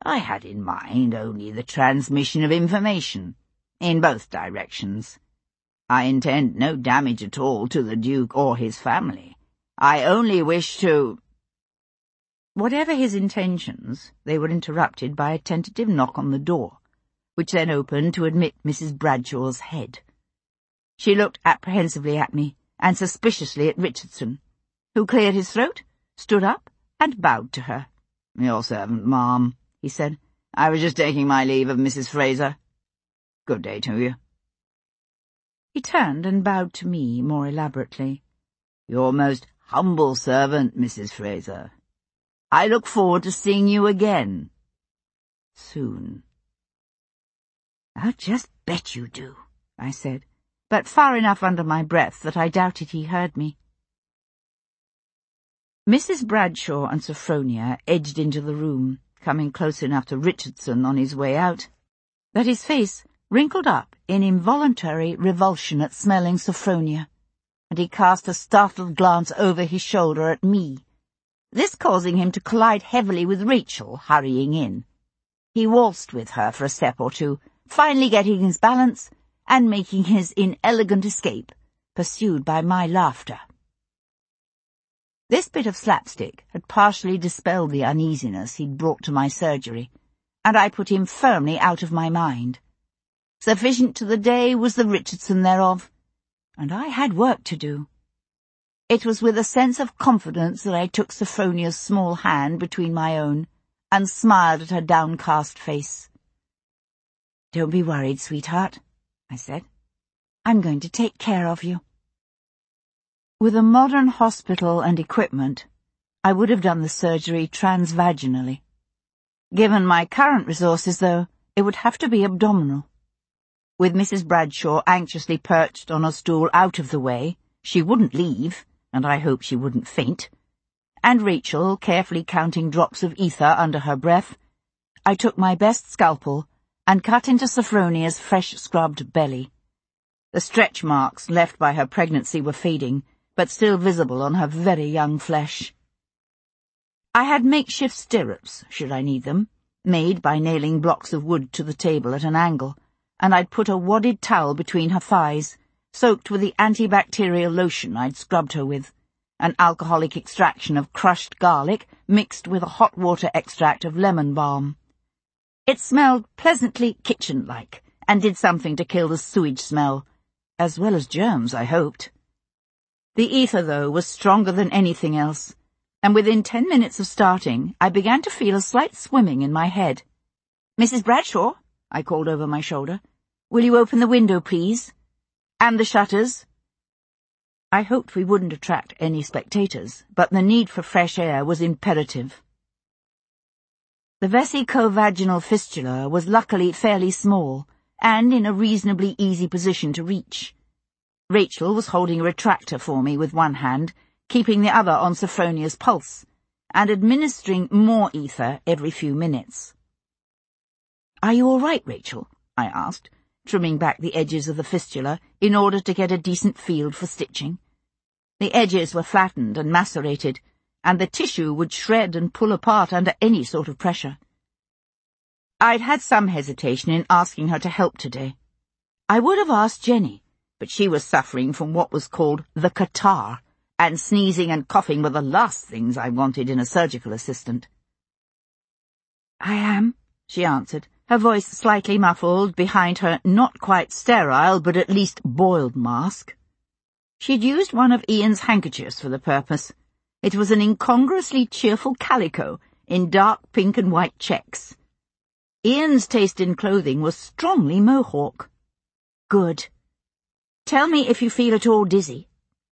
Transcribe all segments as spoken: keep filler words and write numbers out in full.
I had in mind only the transmission of information, in both directions. I intend no damage at all to the Duke or his family. I only wish to—" Whatever his intentions, they were interrupted by a tentative knock on the door, which then opened to admit Missus Bradshaw's head. She looked apprehensively at me, and suspiciously at Richardson, who cleared his throat, stood up, and bowed to her. "Your servant, ma'am," he said. "I was just taking my leave of Missus Fraser. Good day to you." He turned and bowed to me more elaborately. "Your most humble servant, Missus Fraser. I look forward to seeing you again. Soon." "I'll just bet you do," I said, but far enough under my breath that I doubted he heard me. Missus Bradshaw and Sophronia edged into the room, coming close enough to Richardson on his way out, that his face wrinkled up in involuntary revulsion at smelling Sophronia, and he cast a startled glance over his shoulder at me, this causing him to collide heavily with Rachel, hurrying in. He waltzed with her for a step or two, finally getting his balance and making his inelegant escape, pursued by my laughter. This bit of slapstick had partially dispelled the uneasiness he'd brought to my surgery, and I put him firmly out of my mind. Sufficient to the day was the Richardson thereof, and I had work to do. It was with a sense of confidence that I took Sophronia's small hand between my own, and smiled at her downcast face. "Don't be worried, sweetheart," I said. "I'm going to take care of you." With a modern hospital and equipment, I would have done the surgery transvaginally. Given my current resources, though, it would have to be abdominal. With Missus Bradshaw anxiously perched on a stool out of the way, she wouldn't leave, and I hoped she wouldn't faint, and Rachel carefully counting drops of ether under her breath, I took my best scalpel and cut into Sophronia's fresh-scrubbed belly. The stretch marks left by her pregnancy were fading, but still visible on her very young flesh. I had makeshift stirrups, should I need them, made by nailing blocks of wood to the table at an angle, and I'd put a wadded towel between her thighs, soaked with the antibacterial lotion I'd scrubbed her with, an alcoholic extraction of crushed garlic mixed with a hot water extract of lemon balm. It smelled pleasantly kitchen-like, and did something to kill the sewage smell, as well as germs, I hoped. The ether, though, was stronger than anything else, and within ten minutes of starting, I began to feel a slight swimming in my head. "Missus Bradshaw," I called over my shoulder, "will you open the window, please? And the shutters?" I hoped we wouldn't attract any spectators, but the need for fresh air was imperative. The vesicovaginal fistula was luckily fairly small, and in a reasonably easy position to reach. Rachel was holding a retractor for me with one hand, keeping the other on Sophronia's pulse, and administering more ether every few minutes. "Are you all right, Rachel?" I asked, trimming back the edges of the fistula in order to get a decent field for stitching. The edges were flattened and macerated, and the tissue would shred and pull apart under any sort of pressure. I'd had some hesitation in asking her to help today. I would have asked Jenny, but she was suffering from what was called the catarrh, and sneezing and coughing were the last things I wanted in a surgical assistant. "I am," she answered, her voice slightly muffled behind her not quite sterile but at least boiled mask. She'd used one of Ian's handkerchiefs for the purpose. It was an incongruously cheerful calico in dark pink and white checks. Ian's taste in clothing was strongly mohawk. "Good. Tell me if you feel at all dizzy."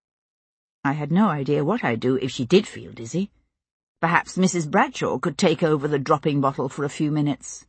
I had no idea what I'd do if she did feel dizzy. Perhaps Missus Bradshaw could take over the dropping bottle for a few minutes.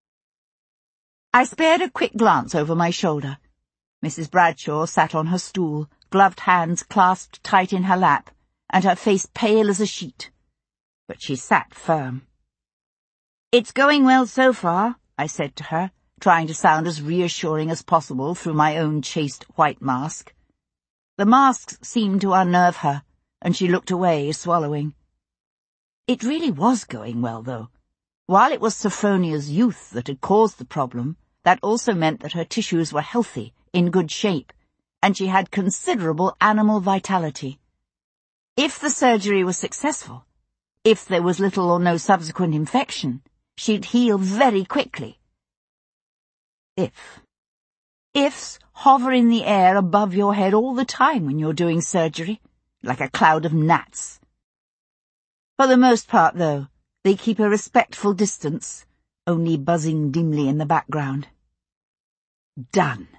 I spared a quick glance over my shoulder. Missus Bradshaw sat on her stool, gloved hands clasped tight in her lap, and her face pale as a sheet. But she sat firm. "It's going well so far," I said to her, trying to sound as reassuring as possible through my own chaste white mask. The masks seemed to unnerve her, and she looked away, swallowing. It really was going well, though. While it was Sophronia's youth that had caused the problem, that also meant that her tissues were healthy, in good shape, and she had considerable animal vitality. If the surgery was successful, if there was little or no subsequent infection, she'd heal very quickly. If. Ifs hover in the air above your head all the time when you're doing surgery, like a cloud of gnats. For the most part, though, they keep a respectful distance, only buzzing dimly in the background. Done.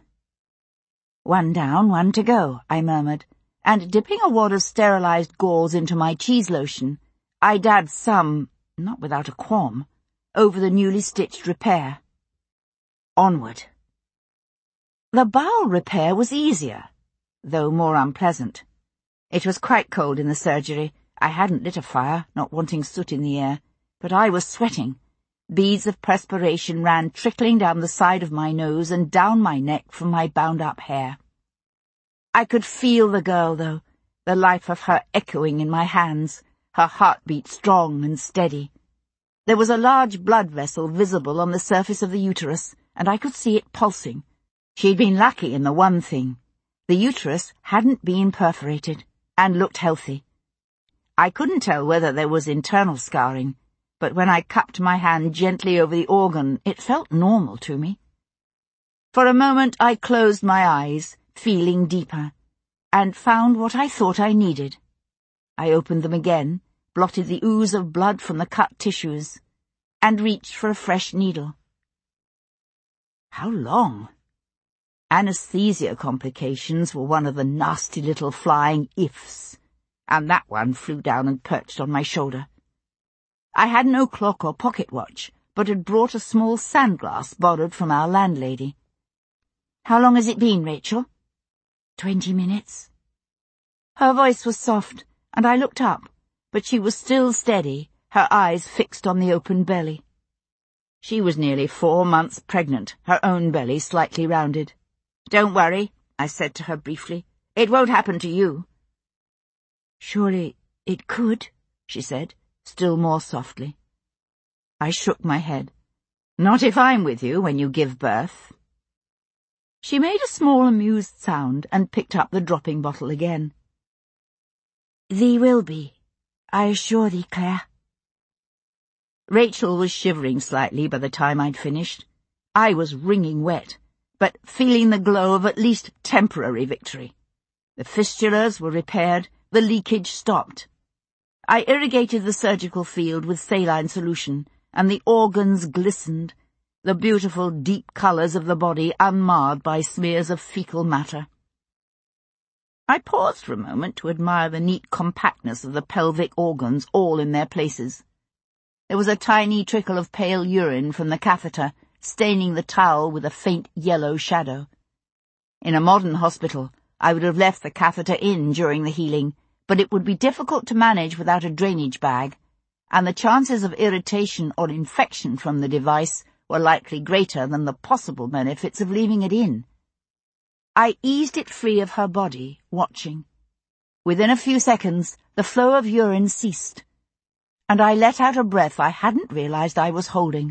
One down, one to go, I murmured, and dipping a wad of sterilized gauze into my cheese lotion, I dabbed some, not without a qualm, over the newly stitched repair. Onward. The bowel repair was easier, though more unpleasant. It was quite cold in the surgery. I hadn't lit a fire, not wanting soot in the air, but I was sweating. Beads of perspiration ran trickling down the side of my nose and down my neck from my bound-up hair. I could feel the girl, though, the life of her echoing in my hands, her heartbeat strong and steady. There was a large blood vessel visible on the surface of the uterus, and I could see it pulsing. She'd been lucky in the one thing. The uterus hadn't been perforated, and looked healthy. I couldn't tell whether there was internal scarring, but when I cupped my hand gently over the organ, it felt normal to me. For a moment I closed my eyes, feeling deeper, and found what I thought I needed. I opened them again, blotted the ooze of blood from the cut tissues, and reached for a fresh needle. How long? Anesthesia complications were one of the nasty little flying ifs, and that one flew down and perched on my shoulder. I had no clock or pocket watch, but had brought a small sandglass borrowed from our landlady. How long has it been, Rachel? Twenty minutes. Her voice was soft, and I looked up, but she was still steady, her eyes fixed on the open belly. She was nearly four months pregnant, her own belly slightly rounded. Don't worry, I said to her briefly. It won't happen to you. Surely it could, she said, still more softly. I shook my head. Not if I'm with you when you give birth. She made a small amused sound and picked up the dropping bottle again. Thee will be, I assure thee, Claire. Rachel was shivering slightly by the time I'd finished. I was wringing wet, but feeling the glow of at least temporary victory. The fistulas were repaired, the leakage stopped. I irrigated the surgical field with saline solution, and the organs glistened, the beautiful deep colours of the body unmarred by smears of fecal matter. I paused for a moment to admire the neat compactness of the pelvic organs all in their places. There was a tiny trickle of pale urine from the catheter, staining the towel with a faint yellow shadow. In a modern hospital, I would have left the catheter in during the healing, but it would be difficult to manage without a drainage bag, and the chances of irritation or infection from the device were likely greater than the possible benefits of leaving it in. I eased it free of her body, watching. Within a few seconds, the flow of urine ceased, and I let out a breath I hadn't realized I was holding.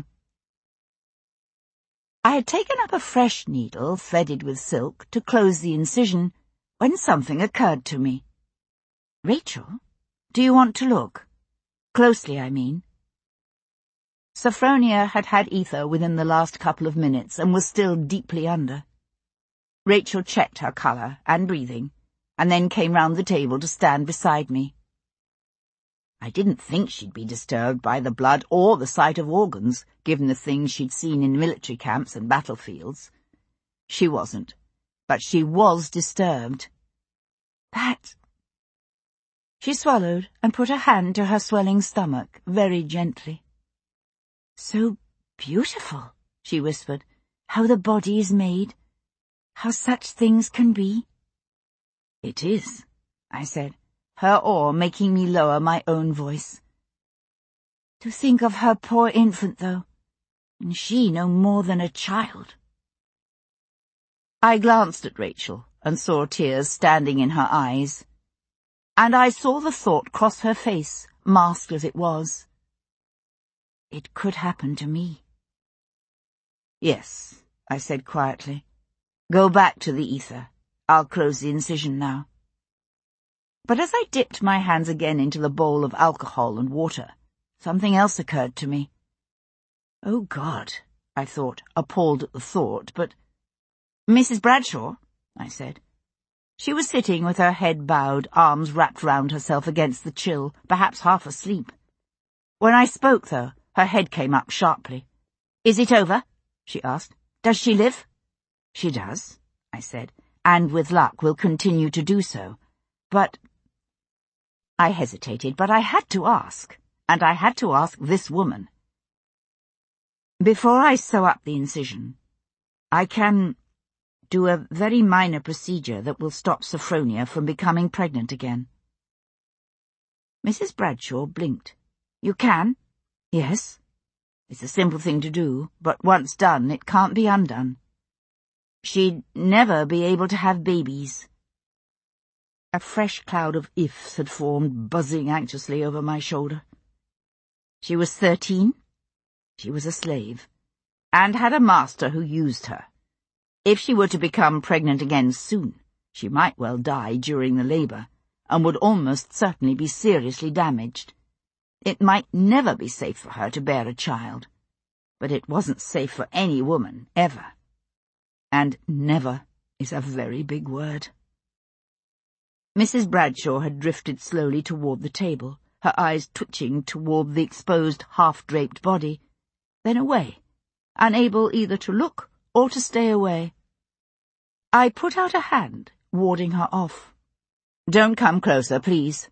I had taken up a fresh needle, threaded with silk, to close the incision, when something occurred to me. Rachel, do you want to look? Closely, I mean. Sophronia had had ether within the last couple of minutes and was still deeply under. Rachel checked her colour and breathing, and then came round the table to stand beside me. I didn't think she'd be disturbed by the blood or the sight of organs, given the things she'd seen in military camps and battlefields. She wasn't, but she was disturbed. That... She swallowed and put her hand to her swelling stomach, very gently. So beautiful, she whispered, how the body is made, how such things can be. It is, I said, her awe making me lower my own voice. To think of her poor infant, though, and she no more than a child. I glanced at Rachel and saw tears standing in her eyes, and I saw the thought cross her face, masked as it was. It could happen to me. Yes, I said quietly. Go back to the ether. I'll close the incision now. But as I dipped my hands again into the bowl of alcohol and water, something else occurred to me. Oh, God, I thought, appalled at the thought, but— Missus Bradshaw, I said. She was sitting with her head bowed, arms wrapped round herself against the chill, perhaps half asleep. When I spoke, though, her head came up sharply. Is it over? She asked. Does she live? She does, I said, and with luck will continue to do so. But— I hesitated, but I had to ask, and I had to ask this woman. Before I sew up the incision, I can do a very minor procedure that will stop Sophronia from becoming pregnant again. Missus Bradshaw blinked. You can? Yes. It's a simple thing to do, but once done, it can't be undone. She'd never be able to have babies. A fresh cloud of ifs had formed, buzzing anxiously over my shoulder. She was thirteen. She was a slave, and had a master who used her. If she were to become pregnant again soon, she might well die during the labour, and would almost certainly be seriously damaged. It might never be safe for her to bear a child, but it wasn't safe for any woman, ever. And never is a very big word. Missus Bradshaw had drifted slowly toward the table, her eyes twitching toward the exposed, half-draped body, then away, unable either to look or to stay away. I put out a hand, warding her off. Don't come closer, please.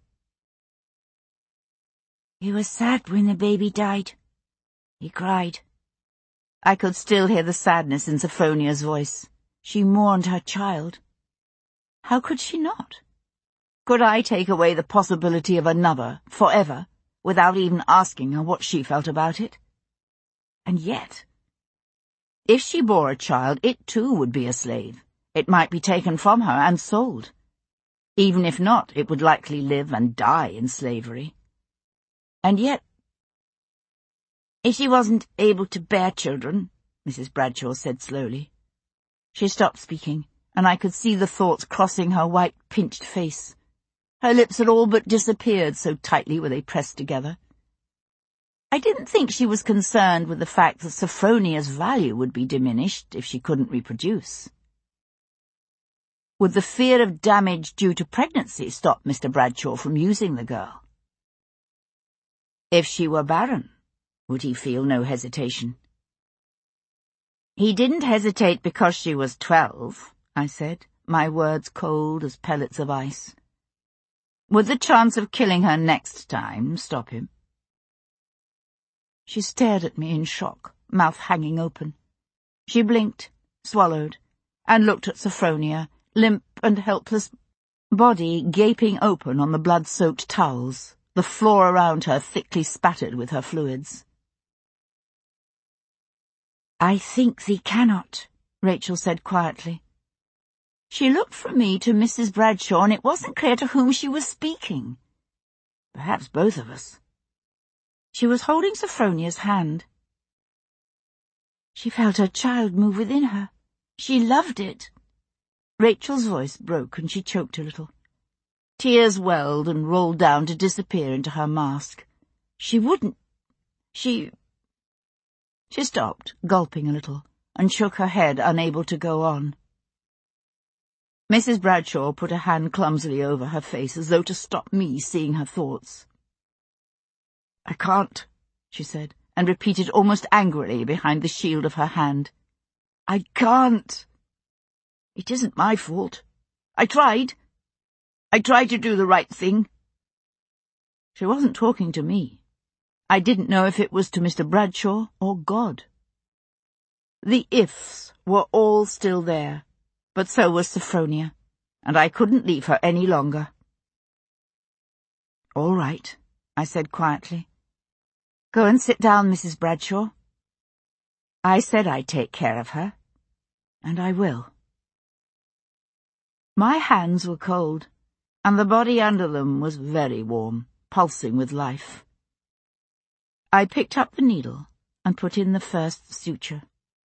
He was sad when the baby died. He cried. I could still hear the sadness in Sophronia's voice. She mourned her child. How could she not? Could I take away the possibility of another, forever, without even asking her what she felt about it? And yet, if she bore a child, it too would be a slave. It might be taken from her and sold. Even if not, it would likely live and die in slavery. And yet, if she wasn't able to bear children, Missus Bradshaw said slowly. She stopped speaking, and I could see the thoughts crossing her white, pinched face. Her lips had all but disappeared, so tightly were they pressed together. I didn't think she was concerned with the fact that Sophronia's value would be diminished if she couldn't reproduce. Would the fear of damage due to pregnancy stop Mister Bradshaw from using the girl? If she were barren, would he feel no hesitation? He didn't hesitate because she was twelve, I said, my words cold as pellets of ice. Would the chance of killing her next time stop him? She stared at me in shock, mouth hanging open. She blinked, swallowed, and looked at Sophronia, limp and helpless, body gaping open on the blood-soaked towels, the floor around her thickly spattered with her fluids. I think thee cannot, Rachel said quietly. She looked from me to Missus Bradshaw, and it wasn't clear to whom she was speaking. Perhaps both of us. She was holding Sophronia's hand. She felt her child move within her. She loved it. Rachel's voice broke, and she choked a little. Tears welled and rolled down to disappear into her mask. She wouldn't— She— She stopped, gulping a little, and shook her head, unable to go on. Missus Bradshaw put a hand clumsily over her face, as though to stop me seeing her thoughts. I can't, she said, and repeated almost angrily behind the shield of her hand. I can't. It isn't my fault. I tried. I tried to do the right thing. She wasn't talking to me. I didn't know if it was to Mister Bradshaw or God. The ifs were all still there, but so was Sophronia, and I couldn't leave her any longer. All right, I said quietly. Go and sit down, Missus Bradshaw. I said I'd take care of her, and I will. My hands were cold, and the body under them was very warm, pulsing with life. I picked up the needle and put in the first suture.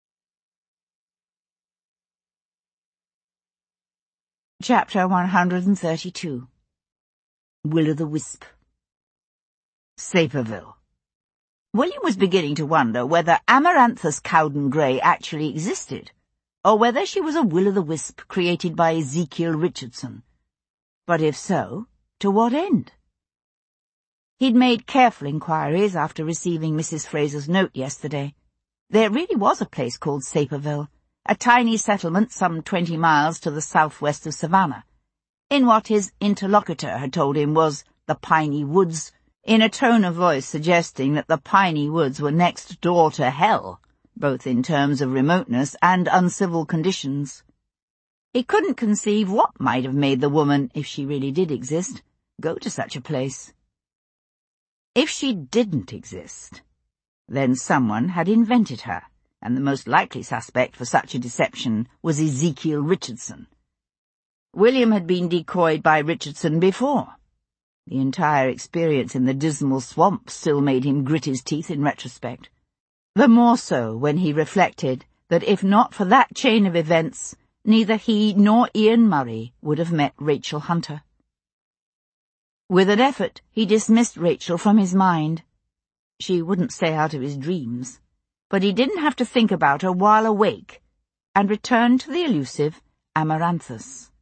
Chapter one hundred thirty-two. Will-o'-the-Wisp. Saperville. William was beginning to wonder whether Amaranthus Cowden Grey actually existed, or whether she was a will-o'-the-wisp created by Ezekiel Richardson. But if so, to what end? He'd made careful inquiries after receiving Missus Fraser's note yesterday. There really was a place called Saperville, a tiny settlement some twenty miles to the southwest of Savannah, in what his interlocutor had told him was the Piney Woods, in a tone of voice suggesting that the Piney Woods were next door to hell, both in terms of remoteness and uncivil conditions. He couldn't conceive what might have made the woman, if she really did exist, go to such a place. If she didn't exist, then someone had invented her, and the most likely suspect for such a deception was Ezekiel Richardson. William had been decoyed by Richardson before. The entire experience in the dismal swamp still made him grit his teeth in retrospect. The more so when he reflected that if not for that chain of events, neither he nor Ian Murray would have met Rachel Hunter. With an effort, he dismissed Rachel from his mind. She wouldn't stay out of his dreams, but he didn't have to think about her while awake, and returned to the elusive Amaranthus.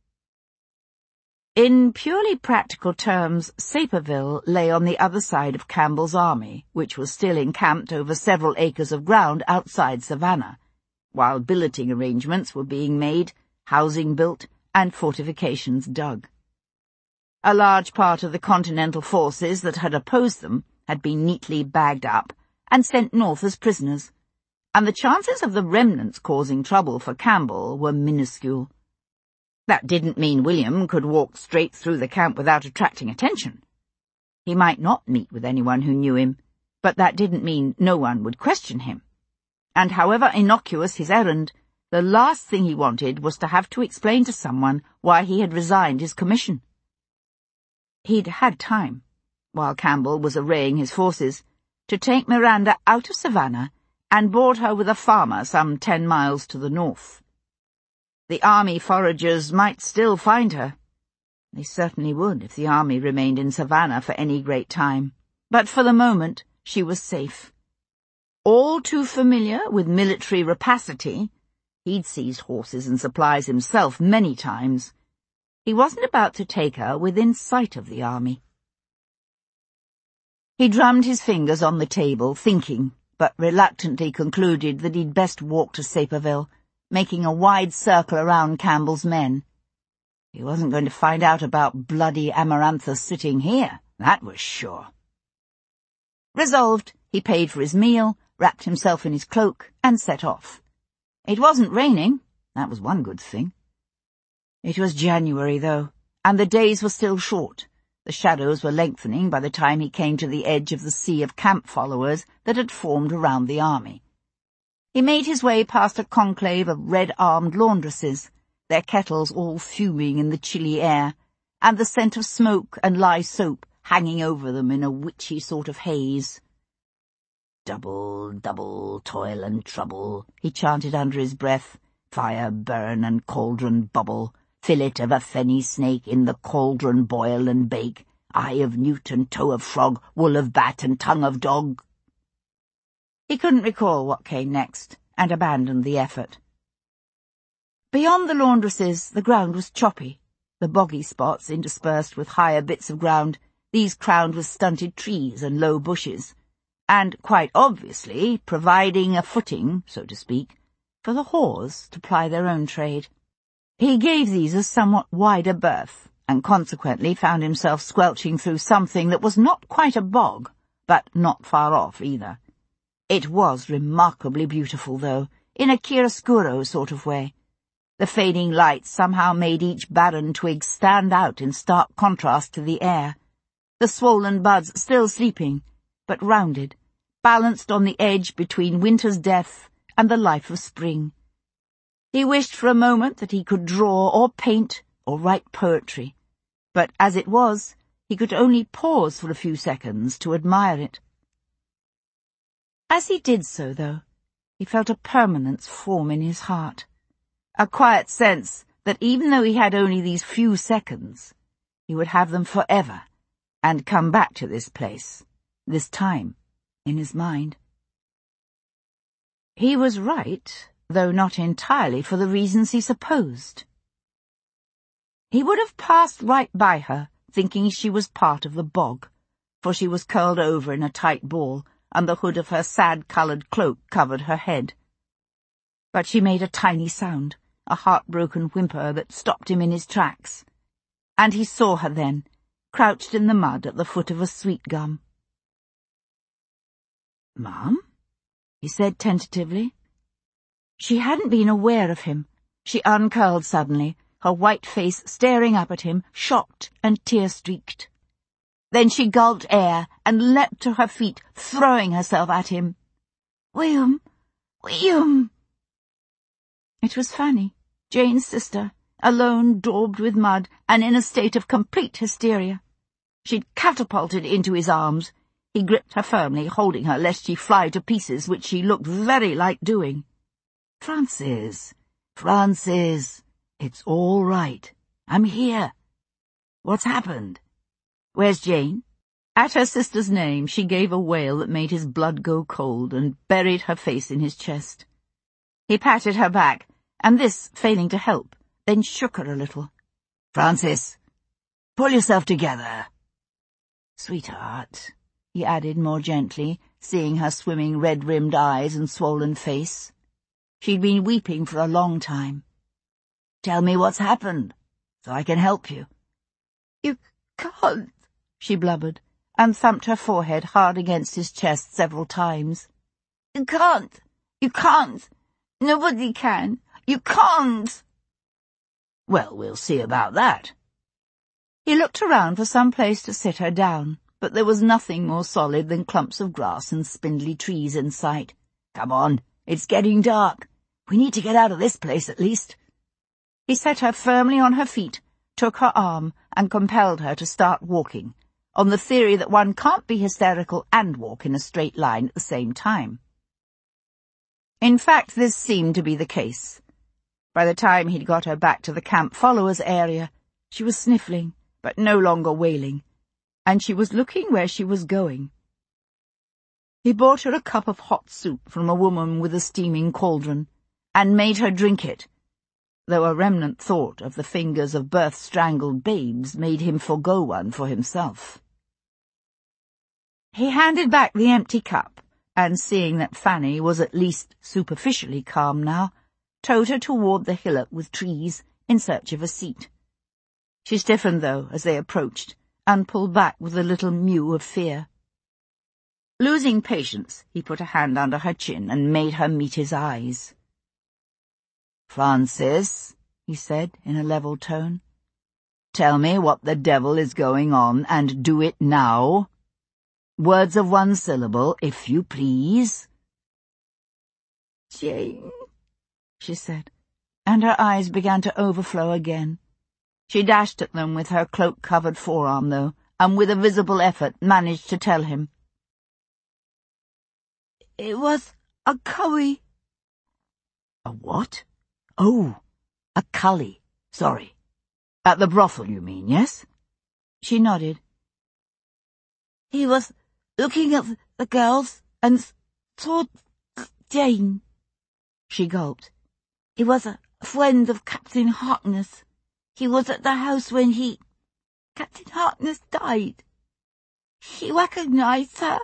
In purely practical terms, Saperville lay on the other side of Campbell's army, which was still encamped over several acres of ground outside Savannah, while billeting arrangements were being made, housing built, and fortifications dug. A large part of the Continental forces that had opposed them had been neatly bagged up and sent north as prisoners, and the chances of the remnants causing trouble for Campbell were minuscule. That didn't mean William could walk straight through the camp without attracting attention. He might not meet with anyone who knew him, but that didn't mean no one would question him. And however innocuous his errand, the last thing he wanted was to have to explain to someone why he had resigned his commission. He'd had time, while Campbell was arraying his forces, to take Miranda out of Savannah and board her with a farmer some ten miles to the north. The army foragers might still find her. They certainly would if the army remained in Savannah for any great time, but for the moment she was safe. All too familiar with military rapacity, he'd seized horses and supplies himself many times. He wasn't about to take her within sight of the army. He drummed his fingers on the table, thinking, but reluctantly concluded that he'd best walk to Saperville, making a wide circle around Campbell's men. He wasn't going to find out about bloody Amaranthus sitting here, that was sure. Resolved, he paid for his meal, wrapped himself in his cloak, and set off. It wasn't raining, that was one good thing. It was January, though, and the days were still short. The shadows were lengthening by the time he came to the edge of the sea of camp followers that had formed around the army. He made his way past a conclave of red-armed laundresses, their kettles all fuming in the chilly air, and the scent of smoke and lye soap hanging over them in a witchy sort of haze. Double, double, toil and trouble, he chanted under his breath. Fire burn and cauldron bubble. Fillet of a fenny snake in the cauldron boil and bake. Eye of newt and toe of frog, wool of bat and tongue of dog. He couldn't recall what came next, and abandoned the effort. Beyond the laundresses, the ground was choppy, the boggy spots interspersed with higher bits of ground, these crowned with stunted trees and low bushes, and, quite obviously, providing a footing, so to speak, for the whores to ply their own trade. He gave these a somewhat wider berth, and consequently found himself squelching through something that was not quite a bog, but not far off either. It was remarkably beautiful, though, in a chiaroscuro sort of way. The fading light somehow made each barren twig stand out in stark contrast to the air, the swollen buds still sleeping, but rounded, balanced on the edge between winter's death and the life of spring. He wished for a moment that he could draw or paint or write poetry, but as it was, he could only pause for a few seconds to admire it. As he did so, though, he felt a permanence form in his heart, a quiet sense that even though he had only these few seconds, he would have them forever, and come back to this place, this time, in his mind. He was right, though not entirely for the reasons he supposed. He would have passed right by her, thinking she was part of the bog, for she was curled over in a tight ball, and the hood of her sad-coloured cloak covered her head. But she made a tiny sound, a heartbroken whimper that stopped him in his tracks, and he saw her then, crouched in the mud at the foot of a sweet gum. "Mum?" he said tentatively. She hadn't been aware of him. She uncurled suddenly, her white face staring up at him, shocked and tear-streaked. Then she gulped air and leapt to her feet, throwing herself at him. "William! William!" It was Fanny, Jane's sister, alone, daubed with mud, and in a state of complete hysteria. She'd catapulted into his arms. He gripped her firmly, holding her lest she fly to pieces, which she looked very like doing. "Francis, Francis, it's all right. I'm here. What's happened? Where's Jane?" At her sister's name, she gave a wail that made his blood go cold and buried her face in his chest. He patted her back, and this, failing to help, then shook her a little. "Francis, pull yourself together." "Sweetheart," he added more gently, seeing her swimming red-rimmed eyes and swollen face. She'd been weeping for a long time. "Tell me what's happened, so I can help you." "You can't," she blubbered, and thumped her forehead hard against his chest several times. "You can't! You can't! Nobody can! You can't!" "Well, we'll see about that." He looked around for some place to sit her down, but there was nothing more solid than clumps of grass and spindly trees in sight. "Come on, it's getting dark. We need to get out of this place at least." He set her firmly on her feet, took her arm, and compelled her to start walking, on the theory that one can't be hysterical and walk in a straight line at the same time. In fact, this seemed to be the case. By the time he'd got her back to the camp followers area, she was sniffling, but no longer wailing, and she was looking where she was going. He bought her a cup of hot soup from a woman with a steaming cauldron, and made her drink it, though a remnant thought of the fingers of birth-strangled babes made him forego one for himself. He handed back the empty cup, and seeing that Fanny was at least superficially calm now, towed her toward the hillock with trees in search of a seat. She stiffened, though, as they approached, and pulled back with a little mew of fear. Losing patience, he put a hand under her chin and made her meet his eyes. "Francis," he said in a level tone, "tell me what the devil is going on, and do it now. Words of one syllable, if you please." "Jane," she said, and her eyes began to overflow again. She dashed at them with her cloak-covered forearm, though, and with a visible effort managed to tell him. "It was a curry." "A what? Oh, a cully. Sorry. At the brothel, you mean, yes?" She nodded. "He was looking at the girls and saw Jane." She gulped. "He was a friend of Captain Harkness. He was at the house when he... Captain Harkness died. He recognized her."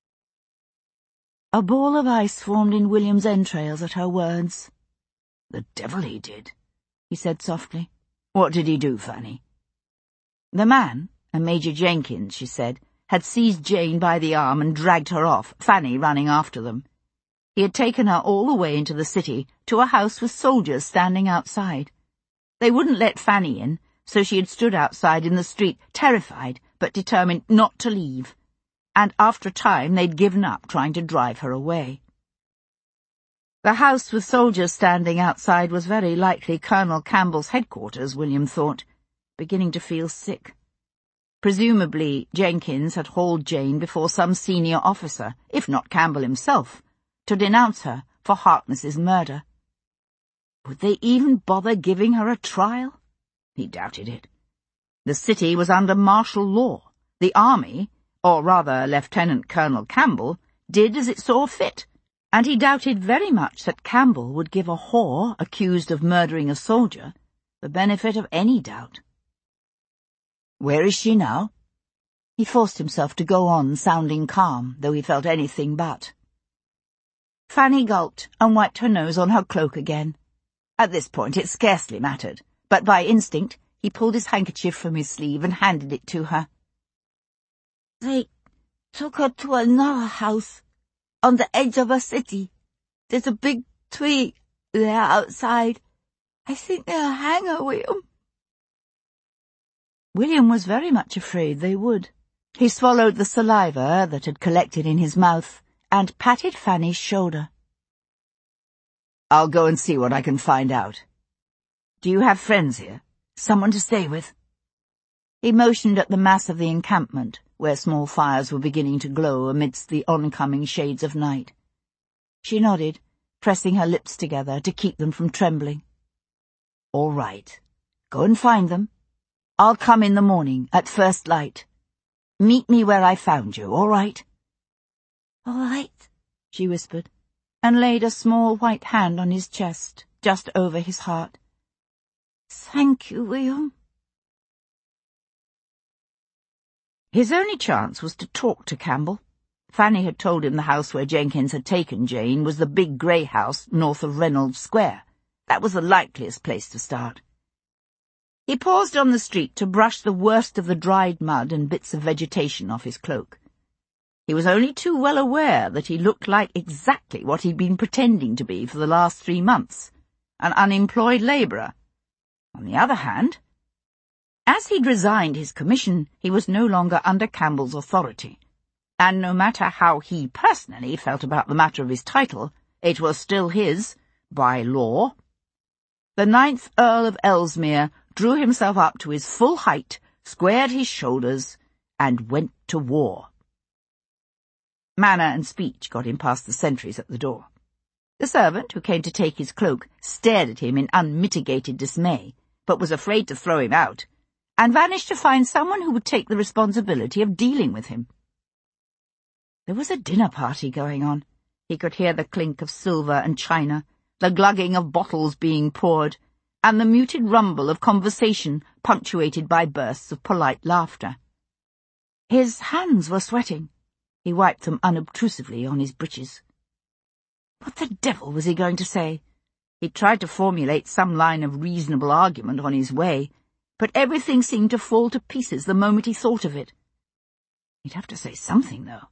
A ball of ice formed in William's entrails at her words. "The devil he did," he said softly. "What did he do, Fanny?" The man, a Major Jenkins, she said, had seized Jane by the arm and dragged her off, Fanny running after them. He had taken her all the way into the city, to a house with soldiers standing outside. They wouldn't let Fanny in, so she had stood outside in the street, terrified, but determined not to leave. And after a time they'd given up trying to drive her away. The house with soldiers standing outside was very likely Colonel Campbell's headquarters, William thought, beginning to feel sick. Presumably, Jenkins had hauled Jane before some senior officer, if not Campbell himself, to denounce her for Harkness's murder. Would they even bother giving her a trial? He doubted it. The city was under martial law. The army, or rather Lieutenant Colonel Campbell, did as it saw fit, and he doubted very much that Campbell would give a whore accused of murdering a soldier the benefit of any doubt. Where is she now? He forced himself to go on, sounding calm, though he felt anything but. Fanny gulped and wiped her nose on her cloak again. At this point it scarcely mattered, but by instinct he pulled his handkerchief from his sleeve and handed it to her. They took her to another house, on the edge of a city. There's a big tree there outside. I think they'll hang her, William. William was very much afraid they would. He swallowed the saliva that had collected in his mouth and patted Fanny's shoulder. I'll go and see what I can find out. Do you have friends here? Someone to stay with? He motioned at the mass of the encampment, where small fires were beginning to glow amidst the oncoming shades of night. She nodded, pressing her lips together to keep them from trembling. All right. Go and find them. I'll come in the morning, at first light. Meet me where I found you, all right? All right, she whispered, and laid a small white hand on his chest, just over his heart. Thank you, William. His only chance was to talk to Campbell. Fanny had told him the house where Jenkins had taken Jane was the big grey house north of Reynolds Square. That was the likeliest place to start. He paused on the street to brush the worst of the dried mud and bits of vegetation off his cloak. He was only too well aware that he looked like exactly what he'd been pretending to be for the last three months, an unemployed labourer. On the other hand, as he'd resigned his commission, he was no longer under Campbell's authority, and no matter how he personally felt about the matter of his title, it was still his, by law. The ninth Earl of Ellesmere drew himself up to his full height, squared his shoulders, and went to war. Manner and speech got him past the sentries at the door. The servant, who came to take his cloak, stared at him in unmitigated dismay, but was afraid to throw him out, and vanished to find someone who would take the responsibility of dealing with him. There was a dinner party going on. He could hear the clink of silver and china, the glugging of bottles being poured, and the muted rumble of conversation punctuated by bursts of polite laughter. His hands were sweating. He wiped them unobtrusively on his breeches. What the devil was he going to say? He tried to formulate some line of reasonable argument on his way, but everything seemed to fall to pieces the moment he thought of it. He'd have to say something, though.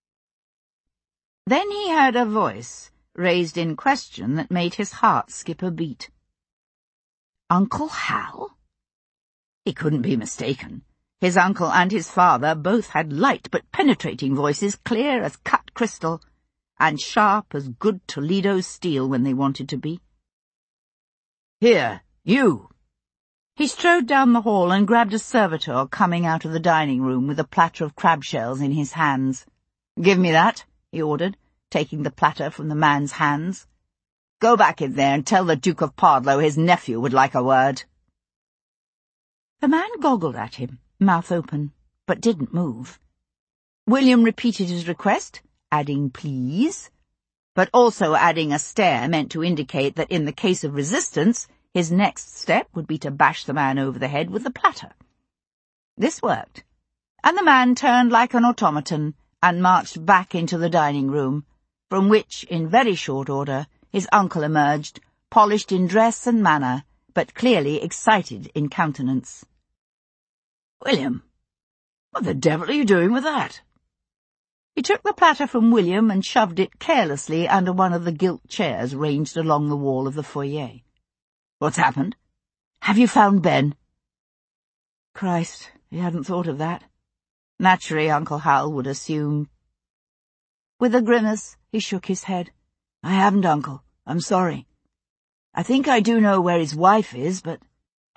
Then he heard a voice, raised in question, that made his heart skip a beat. Uncle Hal? He couldn't be mistaken. His uncle and his father both had light but penetrating voices, clear as cut crystal, and sharp as good Toledo steel when they wanted to be. Here, you! He strode down the hall and grabbed a servitor coming out of the dining room with a platter of crab shells in his hands. Give me that, he ordered, taking the platter from the man's hands. Go back in there and tell the Duke of Pardlow his nephew would like a word. The man goggled at him, mouth open, but didn't move. William repeated his request, adding please, but also adding a stare meant to indicate that in the case of resistance, his next step would be to bash the man over the head with the platter. This worked, and the man turned like an automaton and marched back into the dining room, from which, in very short order, his uncle emerged, polished in dress and manner, but clearly excited in countenance. William, what the devil are you doing with that? He took the platter from William and shoved it carelessly under one of the gilt chairs ranged along the wall of the foyer. What's happened? Have you found Ben? Christ, he hadn't thought of that. Naturally, Uncle Hal would assume. With a grimace, he shook his head. I haven't, Uncle. I'm sorry. I think I do know where his wife is, but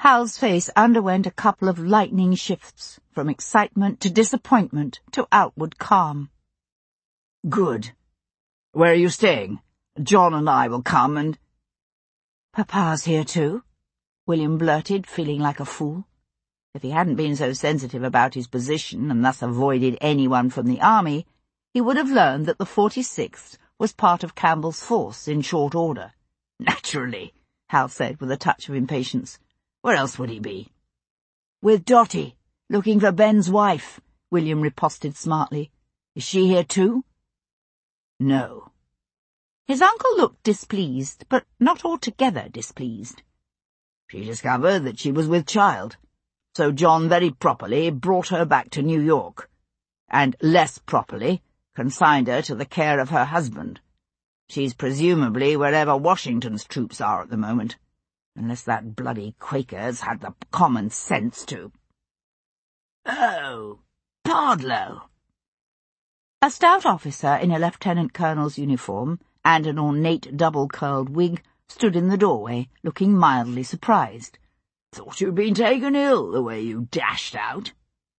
Hal's face underwent a couple of lightning shifts, from excitement to disappointment to outward calm. "Good. Where are you staying? John and I will come and—" "Papa's here too," William blurted, feeling like a fool. If he hadn't been so sensitive about his position and thus avoided anyone from the army, he would have learned that the forty-sixth was part of Campbell's force in short order. "Naturally," Hal said with a touch of impatience. "Where else would he be?" "With Dotty, looking for Ben's wife," William riposted smartly. "Is she here too?" "No." His uncle looked displeased, but not altogether displeased. "She discovered that she was with child, so John very properly brought her back to New York, and less properly consigned her to the care of her husband. She's presumably wherever Washington's troops are at the moment, unless that bloody Quaker's had the common sense to—" "Oh, Pardlow." A stout officer in a lieutenant colonel's uniform and an ornate double-curled wig stood in the doorway, looking mildly surprised. "Thought you'd been taken ill, the way you dashed out."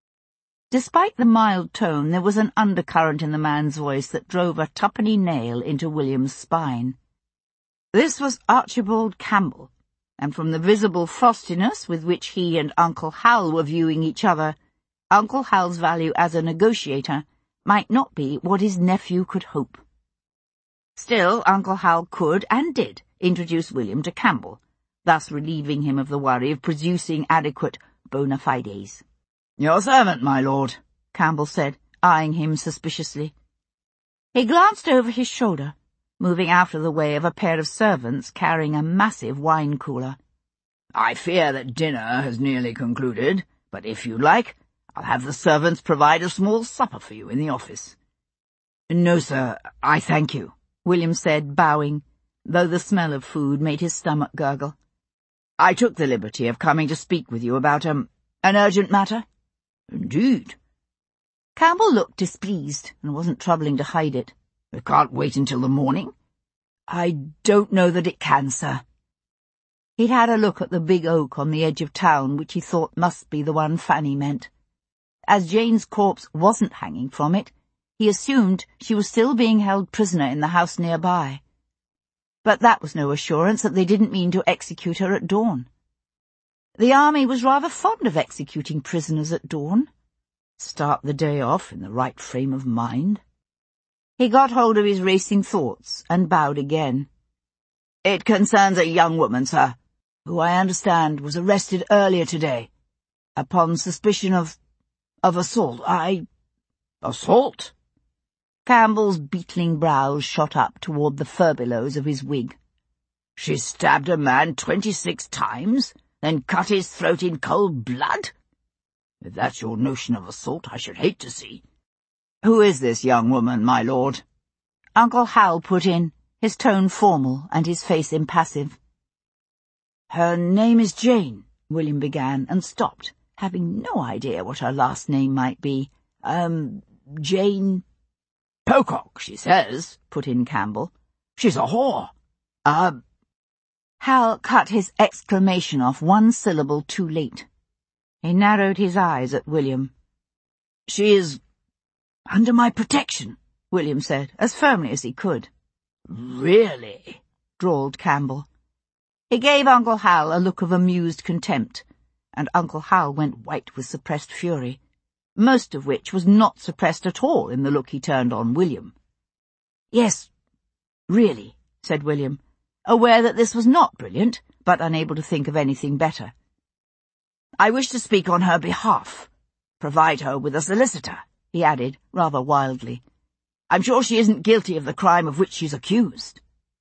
Despite the mild tone, there was an undercurrent in the man's voice that drove a tuppenny nail into William's spine. This was Archibald Campbell, and from the visible frostiness with which he and Uncle Hal were viewing each other, Uncle Hal's value as a negotiator might not be what his nephew could hope. Still, Uncle Hal could, and did, introduce William to Campbell, thus relieving him of the worry of producing adequate bona fides. "Your servant, my lord," Campbell said, eyeing him suspiciously. He glanced over his shoulder, moving out of the way of a pair of servants carrying a massive wine-cooler. "I fear that dinner has nearly concluded, but if you like, I'll have the servants provide a small supper for you in the office." "No, sir, I thank you," William said, bowing, though the smell of food made his stomach gurgle. "I took the liberty of coming to speak with you about, um, an urgent matter." "Indeed." Campbell looked displeased and wasn't troubling to hide it. "It can't wait until the morning?" "I don't know that it can, sir." He'd had a look at the big oak on the edge of town, which he thought must be the one Fanny meant. As Jane's corpse wasn't hanging from it, he assumed she was still being held prisoner in the house nearby. But that was no assurance that they didn't mean to execute her at dawn. The army was rather fond of executing prisoners at dawn. Start the day off in the right frame of mind. He got hold of his racing thoughts and bowed again. "It concerns a young woman, sir, who I understand was arrested earlier today, upon suspicion of... of assault. I—" "Assault?" Campbell's beetling brows shot up toward the furbelows of his wig. "She stabbed a man twenty-six times, then cut his throat in cold blood? If that's your notion of assault, I should hate to see." "Who is this young woman, my lord?" Uncle Hal put in, his tone formal and his face impassive. "Her name is Jane," William began, and stopped, having no idea what her last name might be. Um, Jane— "Pocock, she says," put in Campbell. "She's a whore. Uh—" Hal cut his exclamation off one syllable too late. He narrowed his eyes at William. "She is under my protection," William said, as firmly as he could. "Really?" drawled Campbell. He gave Uncle Hal a look of amused contempt, and Uncle Hal went white with suppressed fury, most of which was not suppressed at all in the look he turned on William. "Yes, really," said William, aware that this was not brilliant, but unable to think of anything better. "I wish to speak on her behalf. Provide her with a solicitor," he added, rather wildly. "I'm sure she isn't guilty of the crime of which she's accused."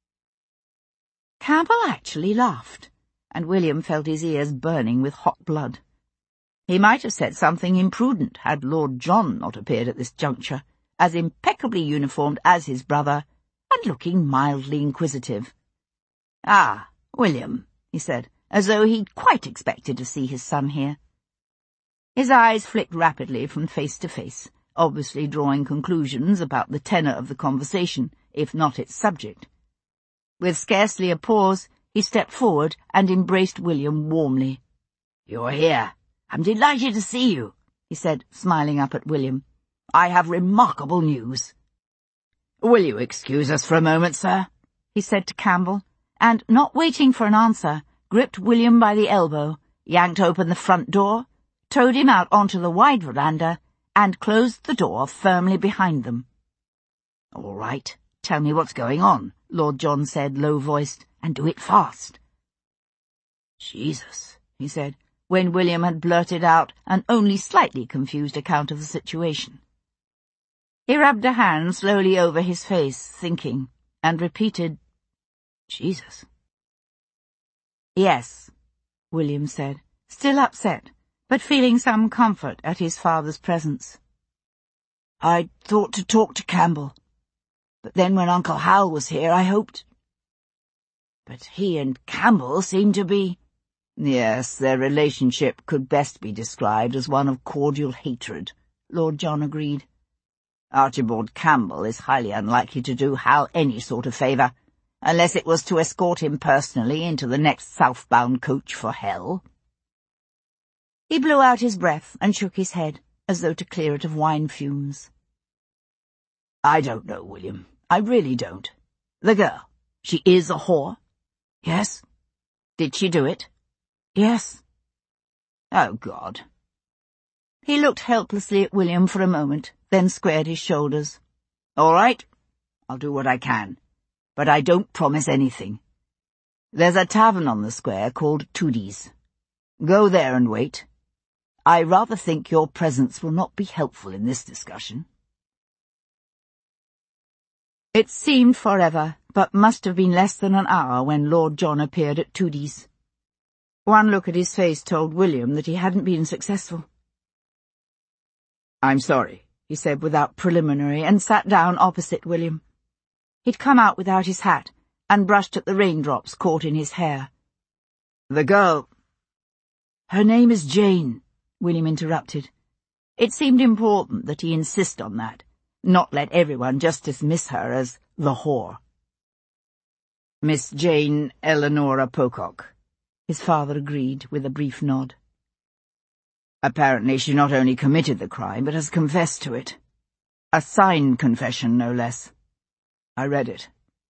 Campbell actually laughed, and William felt his ears burning with hot blood. He might have said something imprudent had Lord John not appeared at this juncture, as impeccably uniformed as his brother, and looking mildly inquisitive. "Ah, William," he said, as though he'd quite expected to see his son here. His eyes flicked rapidly from face to face, obviously drawing conclusions about the tenor of the conversation, if not its subject. With scarcely a pause, he stepped forward and embraced William warmly. "You're here. I'm delighted to see you," he said, smiling up at William. "I have remarkable news." "Will you excuse us for a moment, sir?" he said to Campbell, and, not waiting for an answer, gripped William by the elbow, yanked open the front door, towed him out onto the wide veranda, and closed the door firmly behind them. "All right, tell me what's going on," Lord John said, low-voiced, "and do it fast." "Jesus," he said, when William had blurted out an only slightly confused account of the situation. He rubbed a hand slowly over his face, thinking, and repeated, "Jesus." "Yes," William said, still upset, but feeling some comfort at his father's presence. "I thought to talk to Campbell, but then when Uncle Hal was here I hoped— But he and Campbell seem to be—" "Yes, their relationship could best be described as one of cordial hatred," Lord John agreed. "Archibald Campbell is highly unlikely to do Hal any sort of favour, unless it was to escort him personally into the next southbound coach for hell." He blew out his breath and shook his head, as though to clear it of wine fumes. "I don't know, William. I really don't. The girl, she is a whore?" "Yes." "Did she do it?" "Yes." "Oh, God." He looked helplessly at William for a moment, then squared his shoulders. "All right, I'll do what I can, but I don't promise anything. There's a tavern on the square called Toody's. Go there and wait. I rather think your presence will not be helpful in this discussion." It seemed forever, but must have been less than an hour when Lord John appeared at Toody's. One look at his face told William that he hadn't been successful. "I'm sorry," he said without preliminary, and sat down opposite William. He'd come out without his hat, and brushed at the raindrops caught in his hair. "The girl—" "Her name is Jane," William interrupted. It seemed important that he insist on that, not let everyone just dismiss her as the whore. "Miss Jane Eleanora Pocock," his father agreed with a brief nod. "Apparently she not only committed the crime, but has confessed to it. A signed confession, no less. I read it."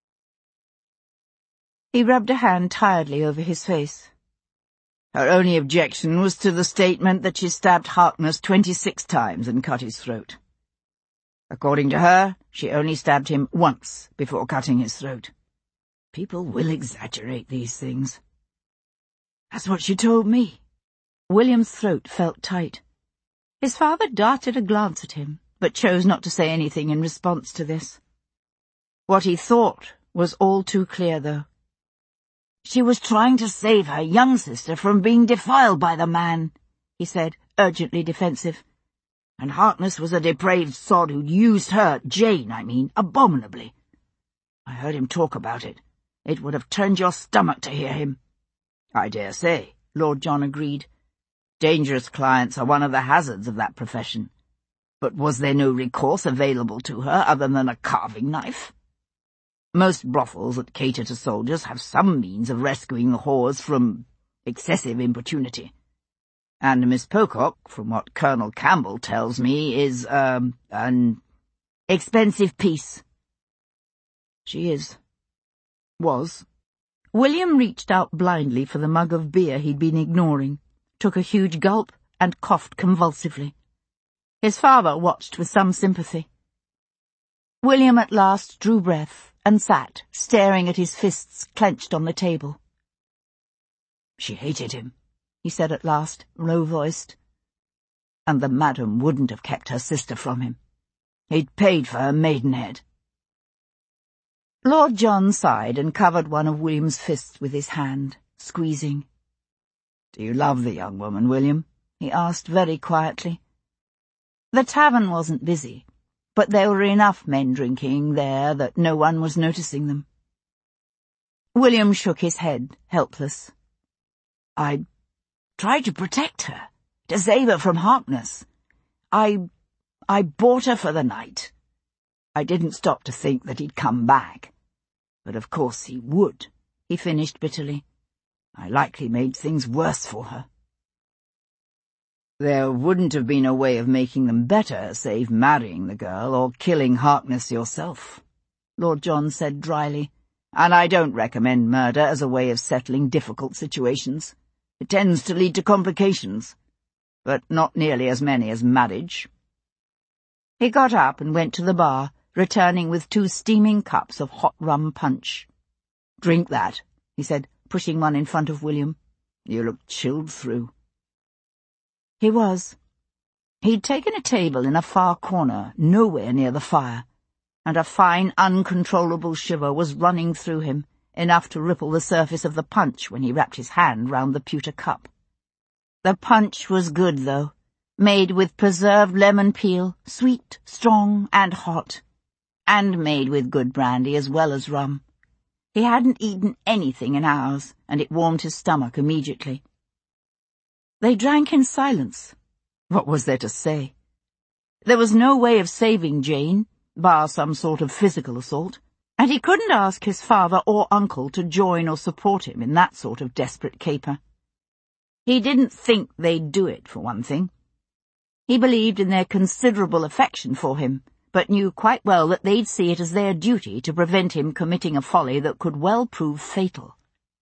He rubbed a hand tiredly over his face. "Her only objection was to the statement that she stabbed Harkness twenty-six times and cut his throat. According to her, she only stabbed him once before cutting his throat. People will exaggerate these things." "That's what she told me." William's throat felt tight. His father darted a glance at him, but chose not to say anything in response to this. What he thought was all too clear, though. "She was trying to save her young sister from being defiled by the man," he said, urgently defensive. "And Harkness was a depraved sod who'd used her, Jane, I mean, abominably. I heard him talk about it. It would have turned your stomach to hear him." "I dare say," Lord John agreed. "Dangerous clients are one of the hazards of that profession. But was there no recourse available to her other than a carving knife? Most brothels that cater to soldiers have some means of rescuing the whores from excessive importunity. And Miss Pocock, from what Colonel Campbell tells me, is, um, an expensive piece." "She is. Was." William reached out blindly for the mug of beer he'd been ignoring, took a huge gulp, and coughed convulsively. His father watched with some sympathy. William at last drew breath and sat, staring at his fists clenched on the table. "She hated him," he said at last, low-voiced. "And the madam wouldn't have kept her sister from him. He'd paid for her maidenhead." Lord John sighed and covered one of William's fists with his hand, squeezing. "Do you love the young woman, William?" he asked very quietly. The tavern wasn't busy, but there were enough men drinking there that no one was noticing them. William shook his head, helpless. "I tried to protect her, to save her from Harkness. I... I bought her for the night. I didn't stop to think that he'd come back. But of course he would," he finished bitterly. "I likely made things worse for her." There wouldn't have been a way of making them better, save marrying the girl or killing Harkness yourself, Lord John said dryly, and I don't recommend murder as a way of settling difficult situations. It tends to lead to complications, but not nearly as many as marriage. He got up and went to the bar, returning with two steaming cups of hot rum punch. "Drink that," he said, pushing one in front of William. "You look chilled through." He was. He'd taken a table in a far corner, nowhere near the fire, and a fine, uncontrollable shiver was running through him, enough to ripple the surface of the punch when he wrapped his hand round the pewter cup. The punch was good, though, made with preserved lemon peel, sweet, strong, and hot, and made with good brandy as well as rum. He hadn't eaten anything in hours, and it warmed his stomach immediately. They drank in silence. What was there to say? There was no way of saving Jane, bar some sort of physical assault, and he couldn't ask his father or uncle to join or support him in that sort of desperate caper. He didn't think they'd do it, for one thing. He believed in their considerable affection for him, but knew quite well that they'd see it as their duty to prevent him committing a folly that could well prove fatal.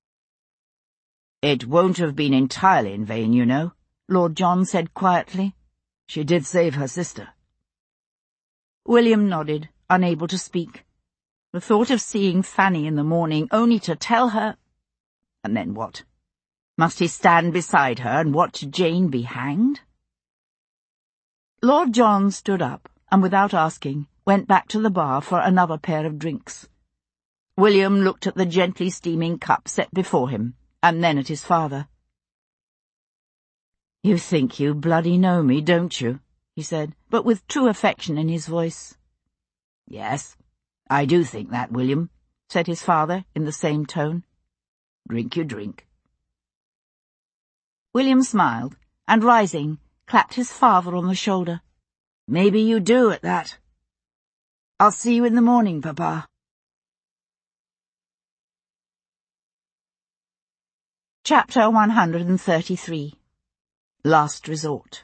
"It won't have been entirely in vain, you know," Lord John said quietly. "She did save her sister." William nodded, unable to speak. The thought of seeing Fanny in the morning only to tell her— And then what? Must he stand beside her and watch Jane be hanged? Lord John stood up, and without asking, went back to the bar for another pair of drinks. William looked at the gently steaming cup set before him, and then at his father. "You think you bloody know me, don't you?" he said, but with true affection in his voice. "Yes, I do think that, William," said his father in the same tone. "Drink your drink." William smiled, and rising, clapped his father on the shoulder. "Maybe you do at that. I'll see you in the morning, Papa." Chapter one hundred thirty-three. Last Resort.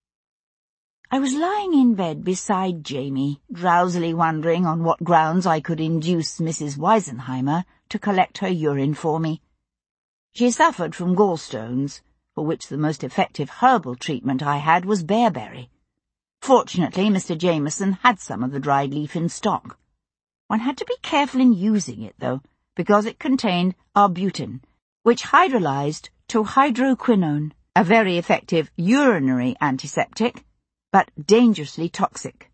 I was lying in bed beside Jamie, drowsily wondering on what grounds I could induce Missus Weisenheimer to collect her urine for me. She suffered from gallstones, for which the most effective herbal treatment I had was bearberry. Fortunately, Mister Jameson had some of the dried leaf in stock. One had to be careful in using it, though, because it contained arbutin, which hydrolyzed to hydroquinone, a very effective urinary antiseptic, but dangerously toxic.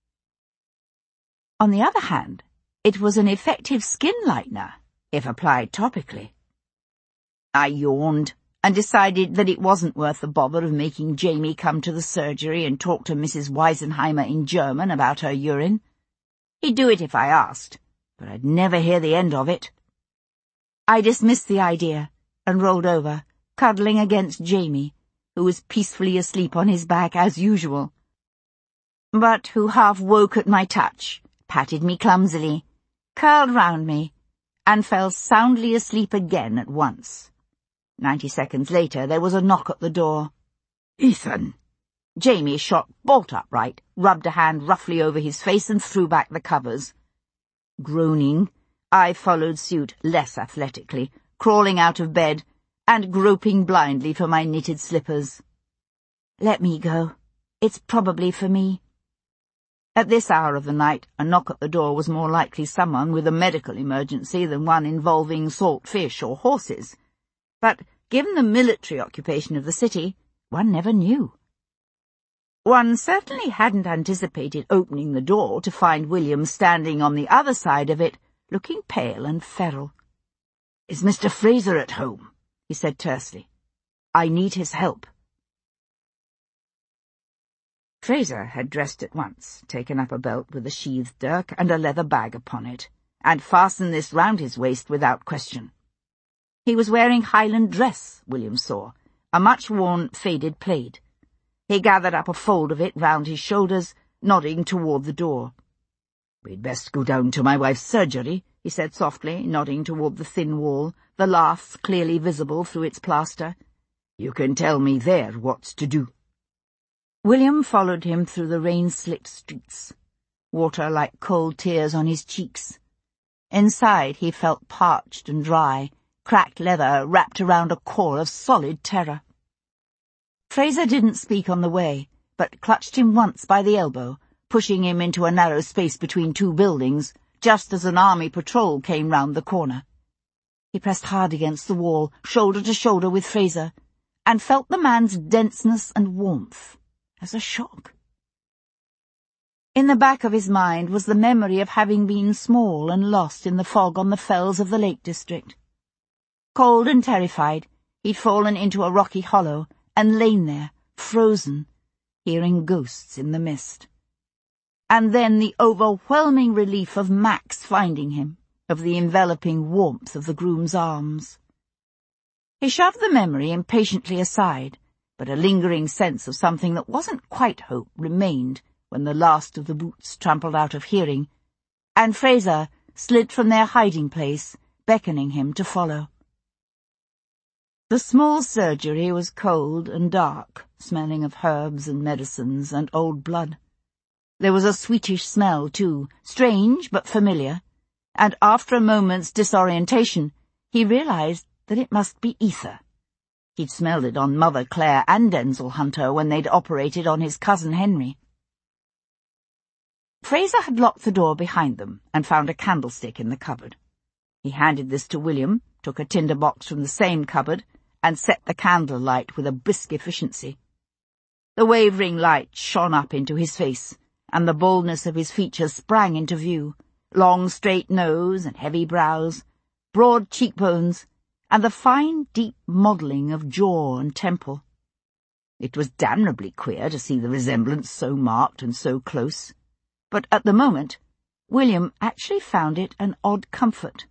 On the other hand, it was an effective skin lightener, if applied topically. I yawned and decided that it wasn't worth the bother of making Jamie come to the surgery and talk to Missus Weisenheimer in German about her urine. He'd do it if I asked, but I'd never hear the end of it. I dismissed the idea and rolled over, cuddling against Jamie, who was peacefully asleep on his back as usual, but who half woke at my touch, patted me clumsily, curled round me, and fell soundly asleep again at once. Ninety seconds later there was a knock at the door. "Ethan!" Jamie shot bolt upright, rubbed a hand roughly over his face and threw back the covers. Groaning, I followed suit less athletically, crawling out of bed and groping blindly for my knitted slippers. "Let me go. It's probably for me." At this hour of the night, a knock at the door was more likely someone with a medical emergency than one involving salt fish or horses. But, given the military occupation of the city, one never knew. One certainly hadn't anticipated opening the door to find William standing on the other side of it, looking pale and feral. "Is Mister Fraser at home?" he said tersely. "I need his help." Fraser had dressed at once, taken up a belt with a sheathed dirk and a leather bag upon it, and fastened this round his waist without question. He was wearing Highland dress, William saw, a much-worn faded plaid. He gathered up a fold of it round his shoulders, nodding toward the door. "We'd best go down to my wife's surgery," he said softly, nodding toward the thin wall, the laths clearly visible through its plaster. "You can tell me there what's to do." William followed him through the rain-slicked streets, water like cold tears on his cheeks. Inside he felt parched and dry, cracked leather wrapped around a core of solid terror. Fraser didn't speak on the way, but clutched him once by the elbow, pushing him into a narrow space between two buildings, just as an army patrol came round the corner. He pressed hard against the wall, shoulder to shoulder with Fraser, and felt the man's denseness and warmth as a shock. In the back of his mind was the memory of having been small and lost in the fog on the fells of the Lake District. Cold and terrified, he'd fallen into a rocky hollow and lain there, frozen, hearing ghosts in the mist. And then the overwhelming relief of Max finding him, of the enveloping warmth of the groom's arms. He shoved the memory impatiently aside, but a lingering sense of something that wasn't quite hope remained when the last of the boots trampled out of hearing, and Fraser slid from their hiding place, beckoning him to follow. The small surgery was cold and dark, smelling of herbs and medicines and old blood. There was a sweetish smell, too, strange but familiar, and after a moment's disorientation, he realized that it must be ether. He'd smelled it on Mother Claire and Denzil Hunter when they'd operated on his cousin Henry. Fraser had locked the door behind them and found a candlestick in the cupboard. He handed this to William, took a tinder box from the same cupboard, and set the candle light with a brisk efficiency. The wavering light shone up into his face, and the boldness of his features sprang into view, long straight nose and heavy brows, broad cheekbones, and the fine deep modelling of jaw and temple. It was damnably queer to see the resemblance so marked and so close, but at the moment William actually found it an odd comfort.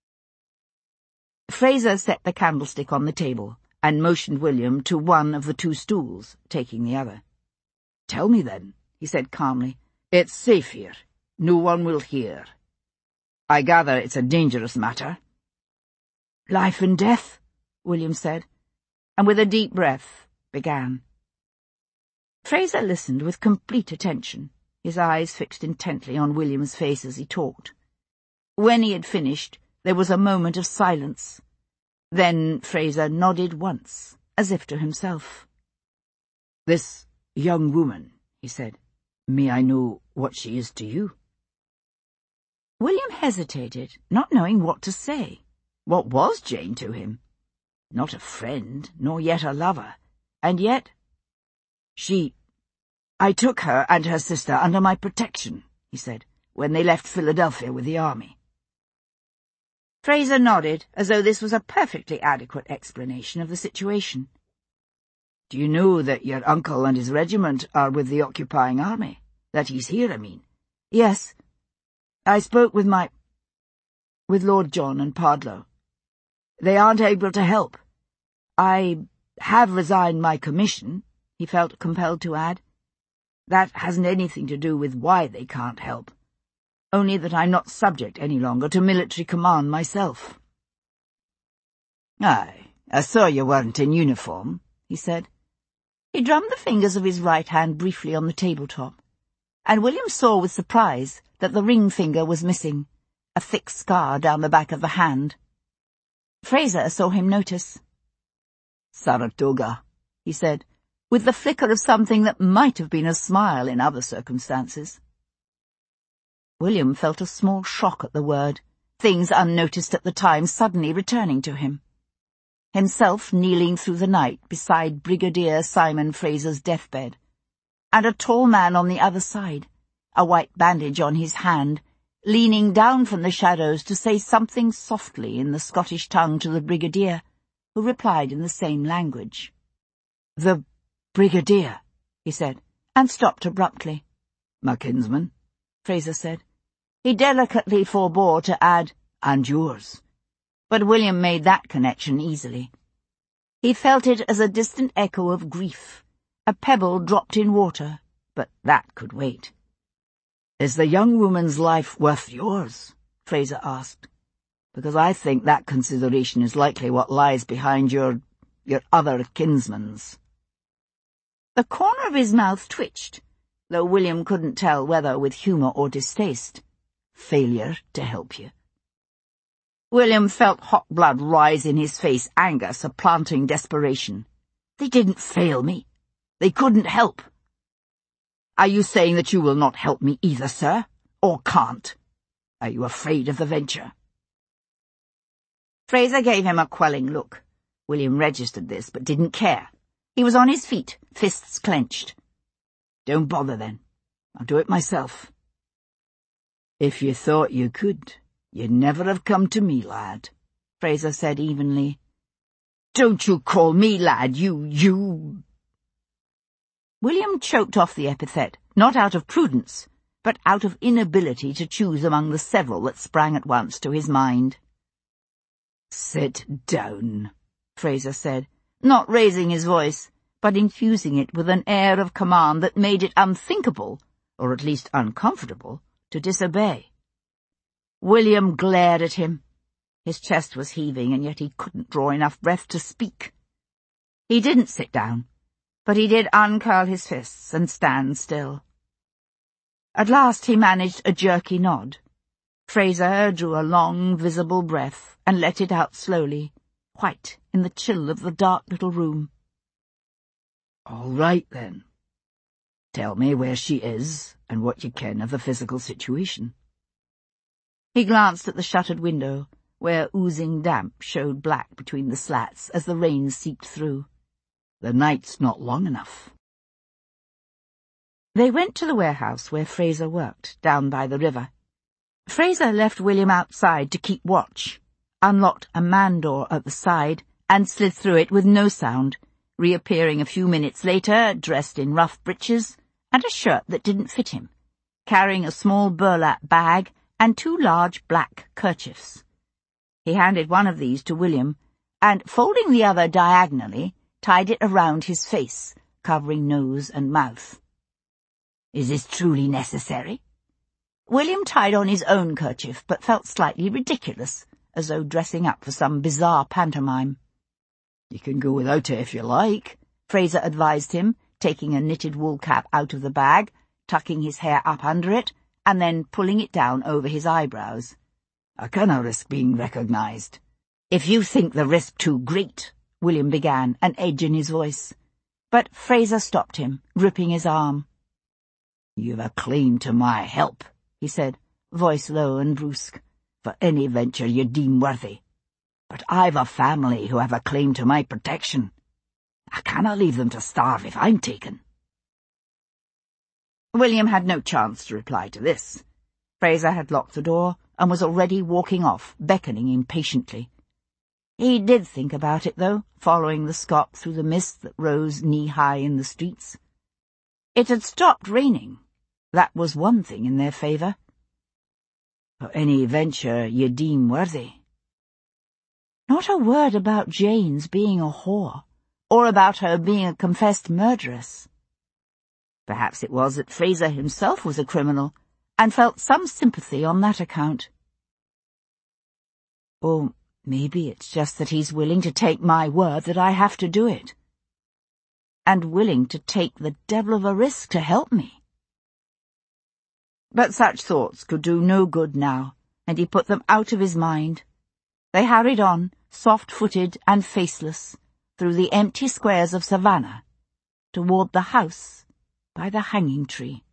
Fraser set the candlestick on the table and motioned William to one of the two stools, taking the other. "Tell me then," he said calmly. "It's safe here. No one will hear. I gather it's a dangerous matter." "Life and death," William said, and with a deep breath began. Fraser listened with complete attention, his eyes fixed intently on William's face as he talked. When he had finished, there was a moment of silence. Then Fraser nodded once, as if to himself. "This young woman," he said, "may I know what she is to you?" William hesitated, not knowing what to say. What was Jane to him? Not a friend, nor yet a lover, and yet— She— I took her and her sister under my protection, he said, when they left Philadelphia with the army. Fraser nodded, as though this was a perfectly adequate explanation of the situation. "Do you know that your uncle and his regiment are with the occupying army? That he's here, I mean?" "Yes. I spoke with my— with Lord John and Pardlow. They aren't able to help. I have resigned my commission," he felt compelled to add. "That hasn't anything to do with why they can't help. Only that I'm not subject any longer to military command myself." "Aye, I saw you weren't in uniform," he said. He drummed the fingers of his right hand briefly on the tabletop, and William saw with surprise that the ring finger was missing, a thick scar down the back of the hand. Fraser saw him notice. "Saratoga," he said, with the flicker of something that might have been a smile in other circumstances. William felt a small shock at the word, things unnoticed at the time suddenly returning to him. Himself kneeling through the night beside Brigadier Simon Fraser's deathbed, and a tall man on the other side, a white bandage on his hand, leaning down from the shadows to say something softly in the Scottish tongue to the Brigadier, who replied in the same language. "The Brigadier," he said, and stopped abruptly. "My kinsman," Fraser said. He delicately forbore to add, "and yours," but William made that connection easily. He felt it as a distant echo of grief, a pebble dropped in water, but that could wait. "Is the young woman's life worth yours?" Fraser asked. "Because I think that consideration is likely what lies behind your— your other kinsman's." The corner of his mouth twitched, though William couldn't tell whether with humour or distaste. Failure to help you. William felt hot blood rise in his face, anger supplanting desperation. They didn't fail me. They couldn't help. Are you saying that you will not help me either, sir? Or can't? Are you afraid of the venture? Fraser gave him a quelling look. William registered this, but didn't care. He was on his feet, fists clenched. Don't bother then. I'll do it myself. If you thought you could, you'd never have come to me, lad, Fraser said evenly. Don't you call me lad, you, you... William choked off the epithet, not out of prudence, but out of inability to choose among the several that sprang at once to his mind. Sit down, Fraser said, not raising his voice, but infusing it with an air of command that made it unthinkable, or at least uncomfortable, to disobey. William glared at him. His chest was heaving, and yet he couldn't draw enough breath to speak. He didn't sit down, but he did uncurl his fists and stand still. At last he managed a jerky nod. Fraser drew a long, visible breath and let it out slowly, white in the chill of the dark little room. All right, then. Tell me where she is and what you can of the physical situation. He glanced at the shuttered window, where oozing damp showed black between the slats as the rain seeped through. The night's not long enough. They went to the warehouse where Fraser worked, down by the river. Fraser left William outside to keep watch, unlocked a man door at the side, and slid through it with no sound, reappearing a few minutes later, dressed in rough breeches and a shirt that didn't fit him, carrying a small burlap bag and two large black kerchiefs. He handed one of these to William, and, folding the other diagonally, tied it around his face, covering nose and mouth. Is this truly necessary? William tied on his own kerchief, but felt slightly ridiculous, as though dressing up for some bizarre pantomime. You can go without it if you like, Fraser advised him, taking a knitted wool cap out of the bag, tucking his hair up under it, and then pulling it down over his eyebrows. I cannot risk being recognised. If you think the risk too great, William began, an edge in his voice. But Fraser stopped him, gripping his arm. You've a claim to my help, he said, voice low and brusque, for any venture you deem worthy. But I've a family who have a claim to my protection. I cannot leave them to starve if I'm taken. William had no chance to reply to this. Fraser had locked the door and was already walking off, beckoning impatiently. He did think about it, though, following the Scot through the mist that rose knee-high in the streets. It had stopped raining. That was one thing in their favour. For any venture you deem worthy. Not a word about Jane's being a whore, or about her being a confessed murderess. Perhaps it was that Fraser himself was a criminal, and felt some sympathy on that account. Or maybe it's just that he's willing to take my word that I have to do it. And willing to take the devil of a risk to help me. But such thoughts could do no good now, and he put them out of his mind. They hurried on, soft-footed and faceless, through the empty squares of Savannah, toward the house by the hanging tree.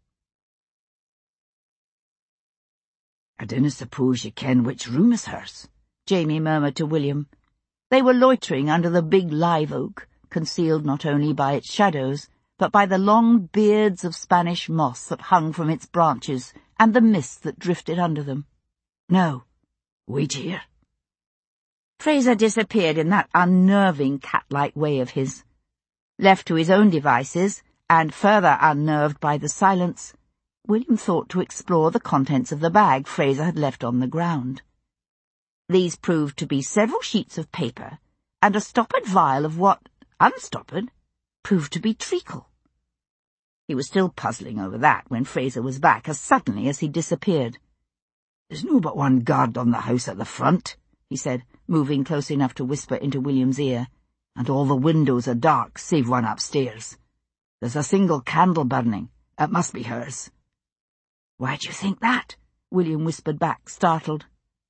I dinna suppose you ken which room is hers, Jamie murmured to William. They were loitering under the big live oak, concealed not only by its shadows, but by the long beards of Spanish moss that hung from its branches and the mist that drifted under them. No, wait here. Fraser disappeared in that unnerving cat-like way of his. Left to his own devices, and further unnerved by the silence, William thought to explore the contents of the bag Fraser had left on the ground. These proved to be several sheets of paper, and a stoppered vial of what, unstoppered, proved to be treacle. He was still puzzling over that when Fraser was back as suddenly as he disappeared. There's no but one guard on the house at the front, he said, moving close enough to whisper into William's ear, and all the windows are dark, save one upstairs. There's a single candle burning. It must be hers." "Why do you think that?" William whispered back, startled.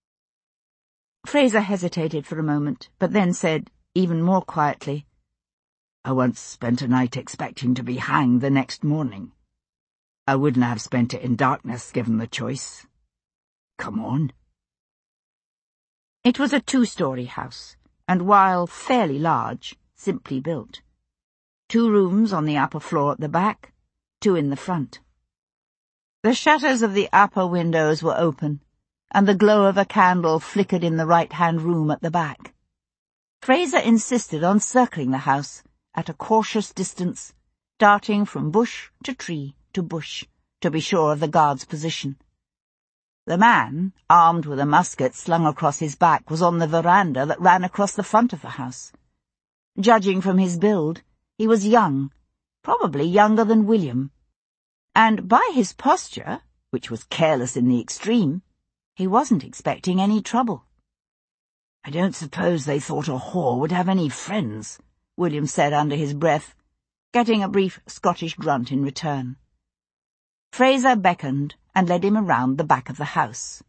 Fraser hesitated for a moment, but then said, even more quietly, "I once spent a night expecting to be hanged the next morning. I wouldn't have spent it in darkness given the choice. Come on." It was a two-storey house, and while fairly large, simply built. Two rooms on the upper floor at the back, two in the front. The shutters of the upper windows were open, and the glow of a candle flickered in the right-hand room at the back. Fraser insisted on circling the house, at a cautious distance, darting from bush to tree to bush, to be sure of the guard's position. The man, armed with a musket slung across his back, was on the veranda that ran across the front of the house. Judging from his build, he was young, probably younger than William, and by his posture, which was careless in the extreme, he wasn't expecting any trouble. "I don't suppose they thought a whore would have any friends," William said under his breath, getting a brief Scottish grunt in return. Fraser beckoned and led him around the back of the house.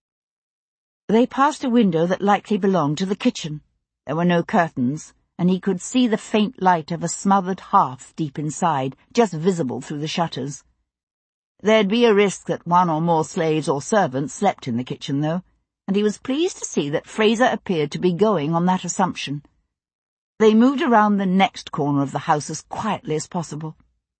They passed a window that likely belonged to the kitchen. There were no curtains, and he could see the faint light of a smothered hearth deep inside, just visible through the shutters. There'd be a risk that one or more slaves or servants slept in the kitchen, though, and he was pleased to see that Fraser appeared to be going on that assumption. They moved around the next corner of the house as quietly as possible.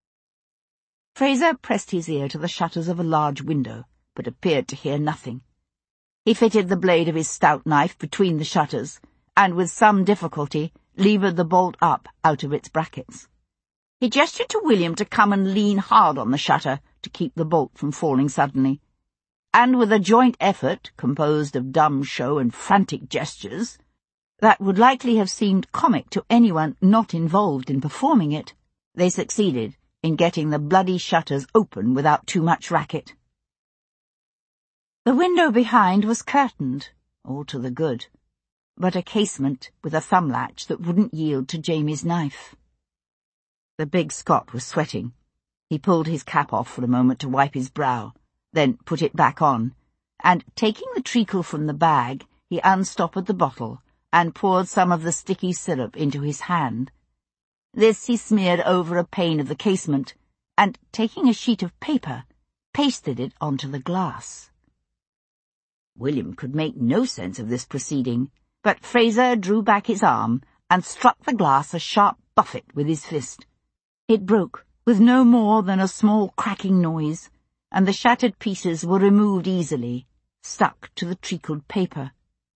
Fraser pressed his ear to the shutters of a large window, but appeared to hear nothing. He fitted the blade of his stout knife between the shutters, and with some difficulty levered the bolt up out of its brackets. He gestured to William to come and lean hard on the shutter to keep the bolt from falling suddenly, and with a joint effort, composed of dumb show and frantic gestures, that would likely have seemed comic to anyone not involved in performing it, they succeeded in getting the bloody shutters open without too much racket. The window behind was curtained, all to the good, but a casement with a thumb latch that wouldn't yield to Jamie's knife. The big Scot was sweating. He pulled his cap off for a moment to wipe his brow, then put it back on, and, taking the treacle from the bag, he unstoppered the bottle and poured some of the sticky syrup into his hand. This he smeared over a pane of the casement, and, taking a sheet of paper, pasted it onto the glass. William could make no sense of this proceeding, but Fraser drew back his arm and struck the glass a sharp buffet with his fist. It broke, with no more than a small cracking noise, and the shattered pieces were removed easily, stuck to the treacled paper.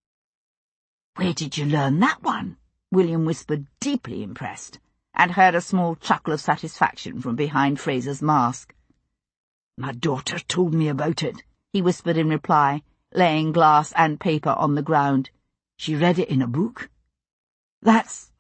"Where did you learn that one?" William whispered, deeply impressed, and heard a small chuckle of satisfaction from behind Fraser's mask. "My daughter told me about it," he whispered in reply, laying glass and paper on the ground. "She read it in a book." "That's—"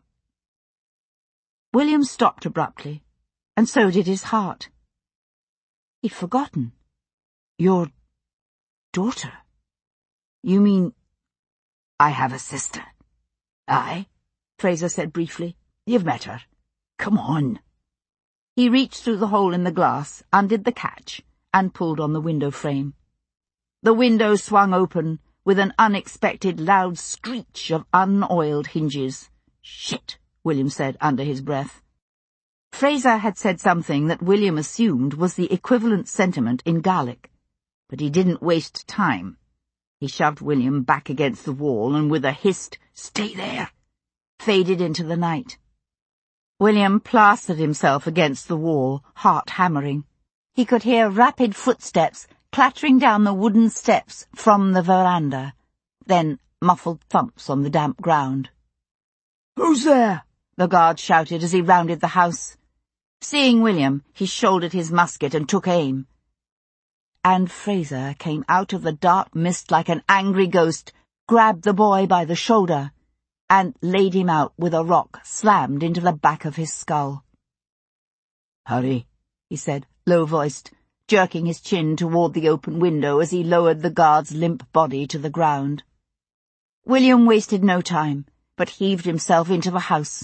William stopped abruptly, and so did his heart. He'd forgotten. "Your daughter? You mean—" "I have a sister." "Aye," Fraser said briefly. "You've met her. Come on." He reached through the hole in the glass, undid the catch, and pulled on the window frame. The window swung open with an unexpected loud screech of unoiled hinges. "Shit," William said under his breath. Fraser had said something that William assumed was the equivalent sentiment in Gaelic, but he didn't waste time. He shoved William back against the wall and with a hissed, "Stay there," faded into the night. William plastered himself against the wall, heart hammering. He could hear rapid footsteps clattering down the wooden steps from the veranda, then muffled thumps on the damp ground. "Who's there?" the guard shouted as he rounded the house. Seeing William, he shouldered his musket and took aim. And Fraser came out of the dark mist like an angry ghost, grabbed the boy by the shoulder, and laid him out with a rock slammed into the back of his skull. "Hurry," he said, low-voiced, jerking his chin toward the open window as he lowered the guard's limp body to the ground. William wasted no time, but heaved himself into the house,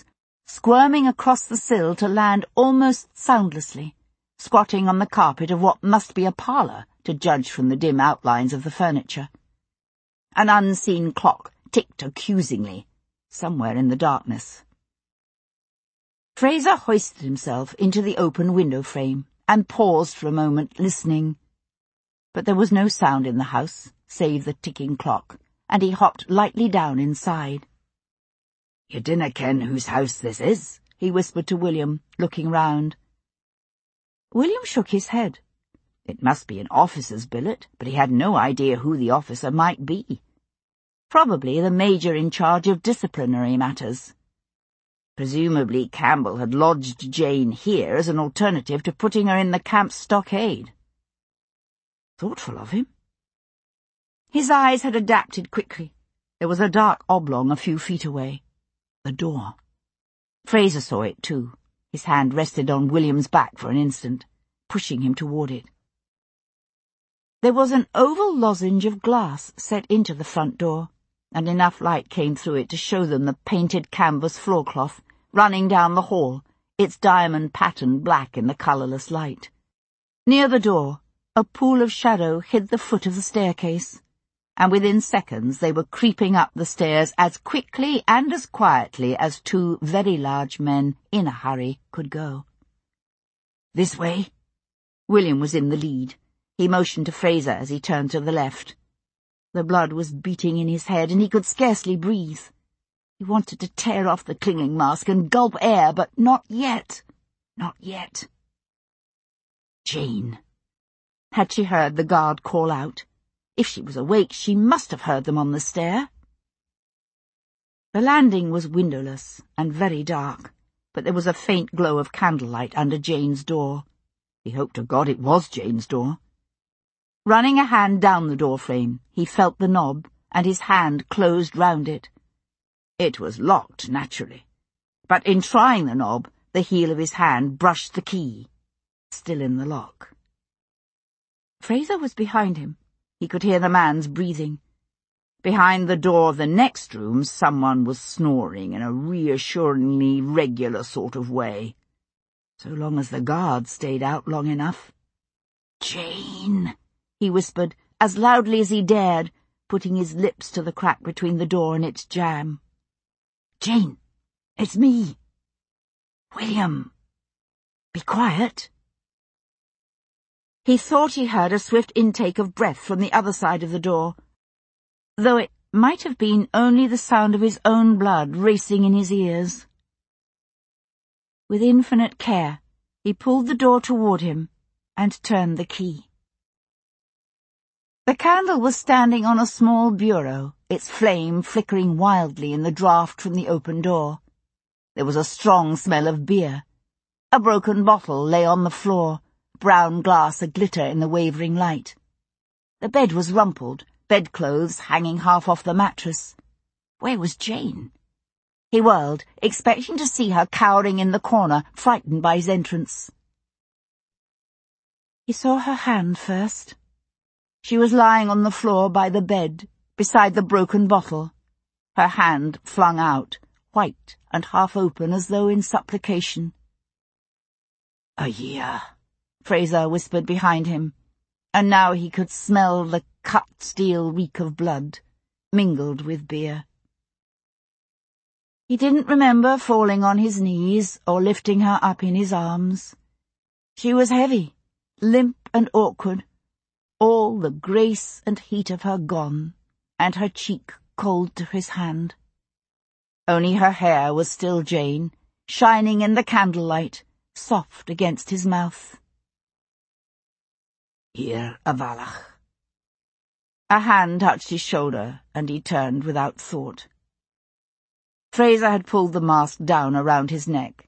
squirming across the sill to land almost soundlessly, squatting on the carpet of what must be a parlour, to judge from the dim outlines of the furniture. An unseen clock ticked accusingly, somewhere in the darkness. Fraser hoisted himself into the open window frame and paused for a moment, listening. But there was no sound in the house, save the ticking clock, and he hopped lightly down inside. "You dinna ken whose house this is?" he whispered to William, looking round. William shook his head. It must be an officer's billet, but he had no idea who the officer might be. Probably the major in charge of disciplinary matters. Presumably Campbell had lodged Jane here as an alternative to putting her in the camp's stockade. Thoughtful of him. His eyes had adapted quickly. There was a dark oblong a few feet away. The door. Fraser saw it too. His hand rested on William's back for an instant, pushing him toward it. There was an oval lozenge of glass set into the front door, and enough light came through it to show them the painted canvas floorcloth running down the hall, its diamond pattern black in the colourless light. Near the door, a pool of shadow hid the foot of the staircase, and within seconds they were creeping up the stairs as quickly and as quietly as two very large men in a hurry could go. "This way?" William was in the lead. He motioned to Fraser as he turned to the left. The blood was beating in his head, and he could scarcely breathe. He wanted to tear off the clinging mask and gulp air, but not yet. Not yet. Jane. Had she heard the guard call out? If she was awake, she must have heard them on the stair. The landing was windowless and very dark, but there was a faint glow of candlelight under Jane's door. He hoped to God it was Jane's door. Running a hand down the doorframe, he felt the knob, and his hand closed round it. It was locked, naturally, but in trying the knob, the heel of his hand brushed the key, still in the lock. Fraser was behind him. He could hear the man's breathing. Behind the door of the next room, someone was snoring in a reassuringly regular sort of way, so long as the guard stayed out long enough. "Jane," he whispered, as loudly as he dared, putting his lips to the crack between the door and its jamb. "Jane, it's me. William. Be quiet." He thought he heard a swift intake of breath from the other side of the door, though it might have been only the sound of his own blood racing in his ears. With infinite care, he pulled the door toward him and turned the key. The candle was standing on a small bureau, its flame flickering wildly in the draught from the open door. There was a strong smell of beer. A broken bottle lay on the floor, brown glass aglitter in the wavering light. The bed was rumpled, bedclothes hanging half off the mattress. Where was Jane? He whirled, expecting to see her cowering in the corner, frightened by his entrance. He saw her hand first. She was lying on the floor by the bed, beside the broken bottle, her hand flung out, white and half open as though in supplication. "A year," Fraser whispered behind him, and now he could smell the cut steel reek of blood, mingled with beer. He didn't remember falling on his knees or lifting her up in his arms. She was heavy, limp and awkward, all the grace and heat of her gone, and her cheek cold to his hand. Only her hair was still Jane, shining in the candlelight, soft against his mouth. "Here, Avalach." A hand touched his shoulder, and he turned without thought. Fraser had pulled the mask down around his neck,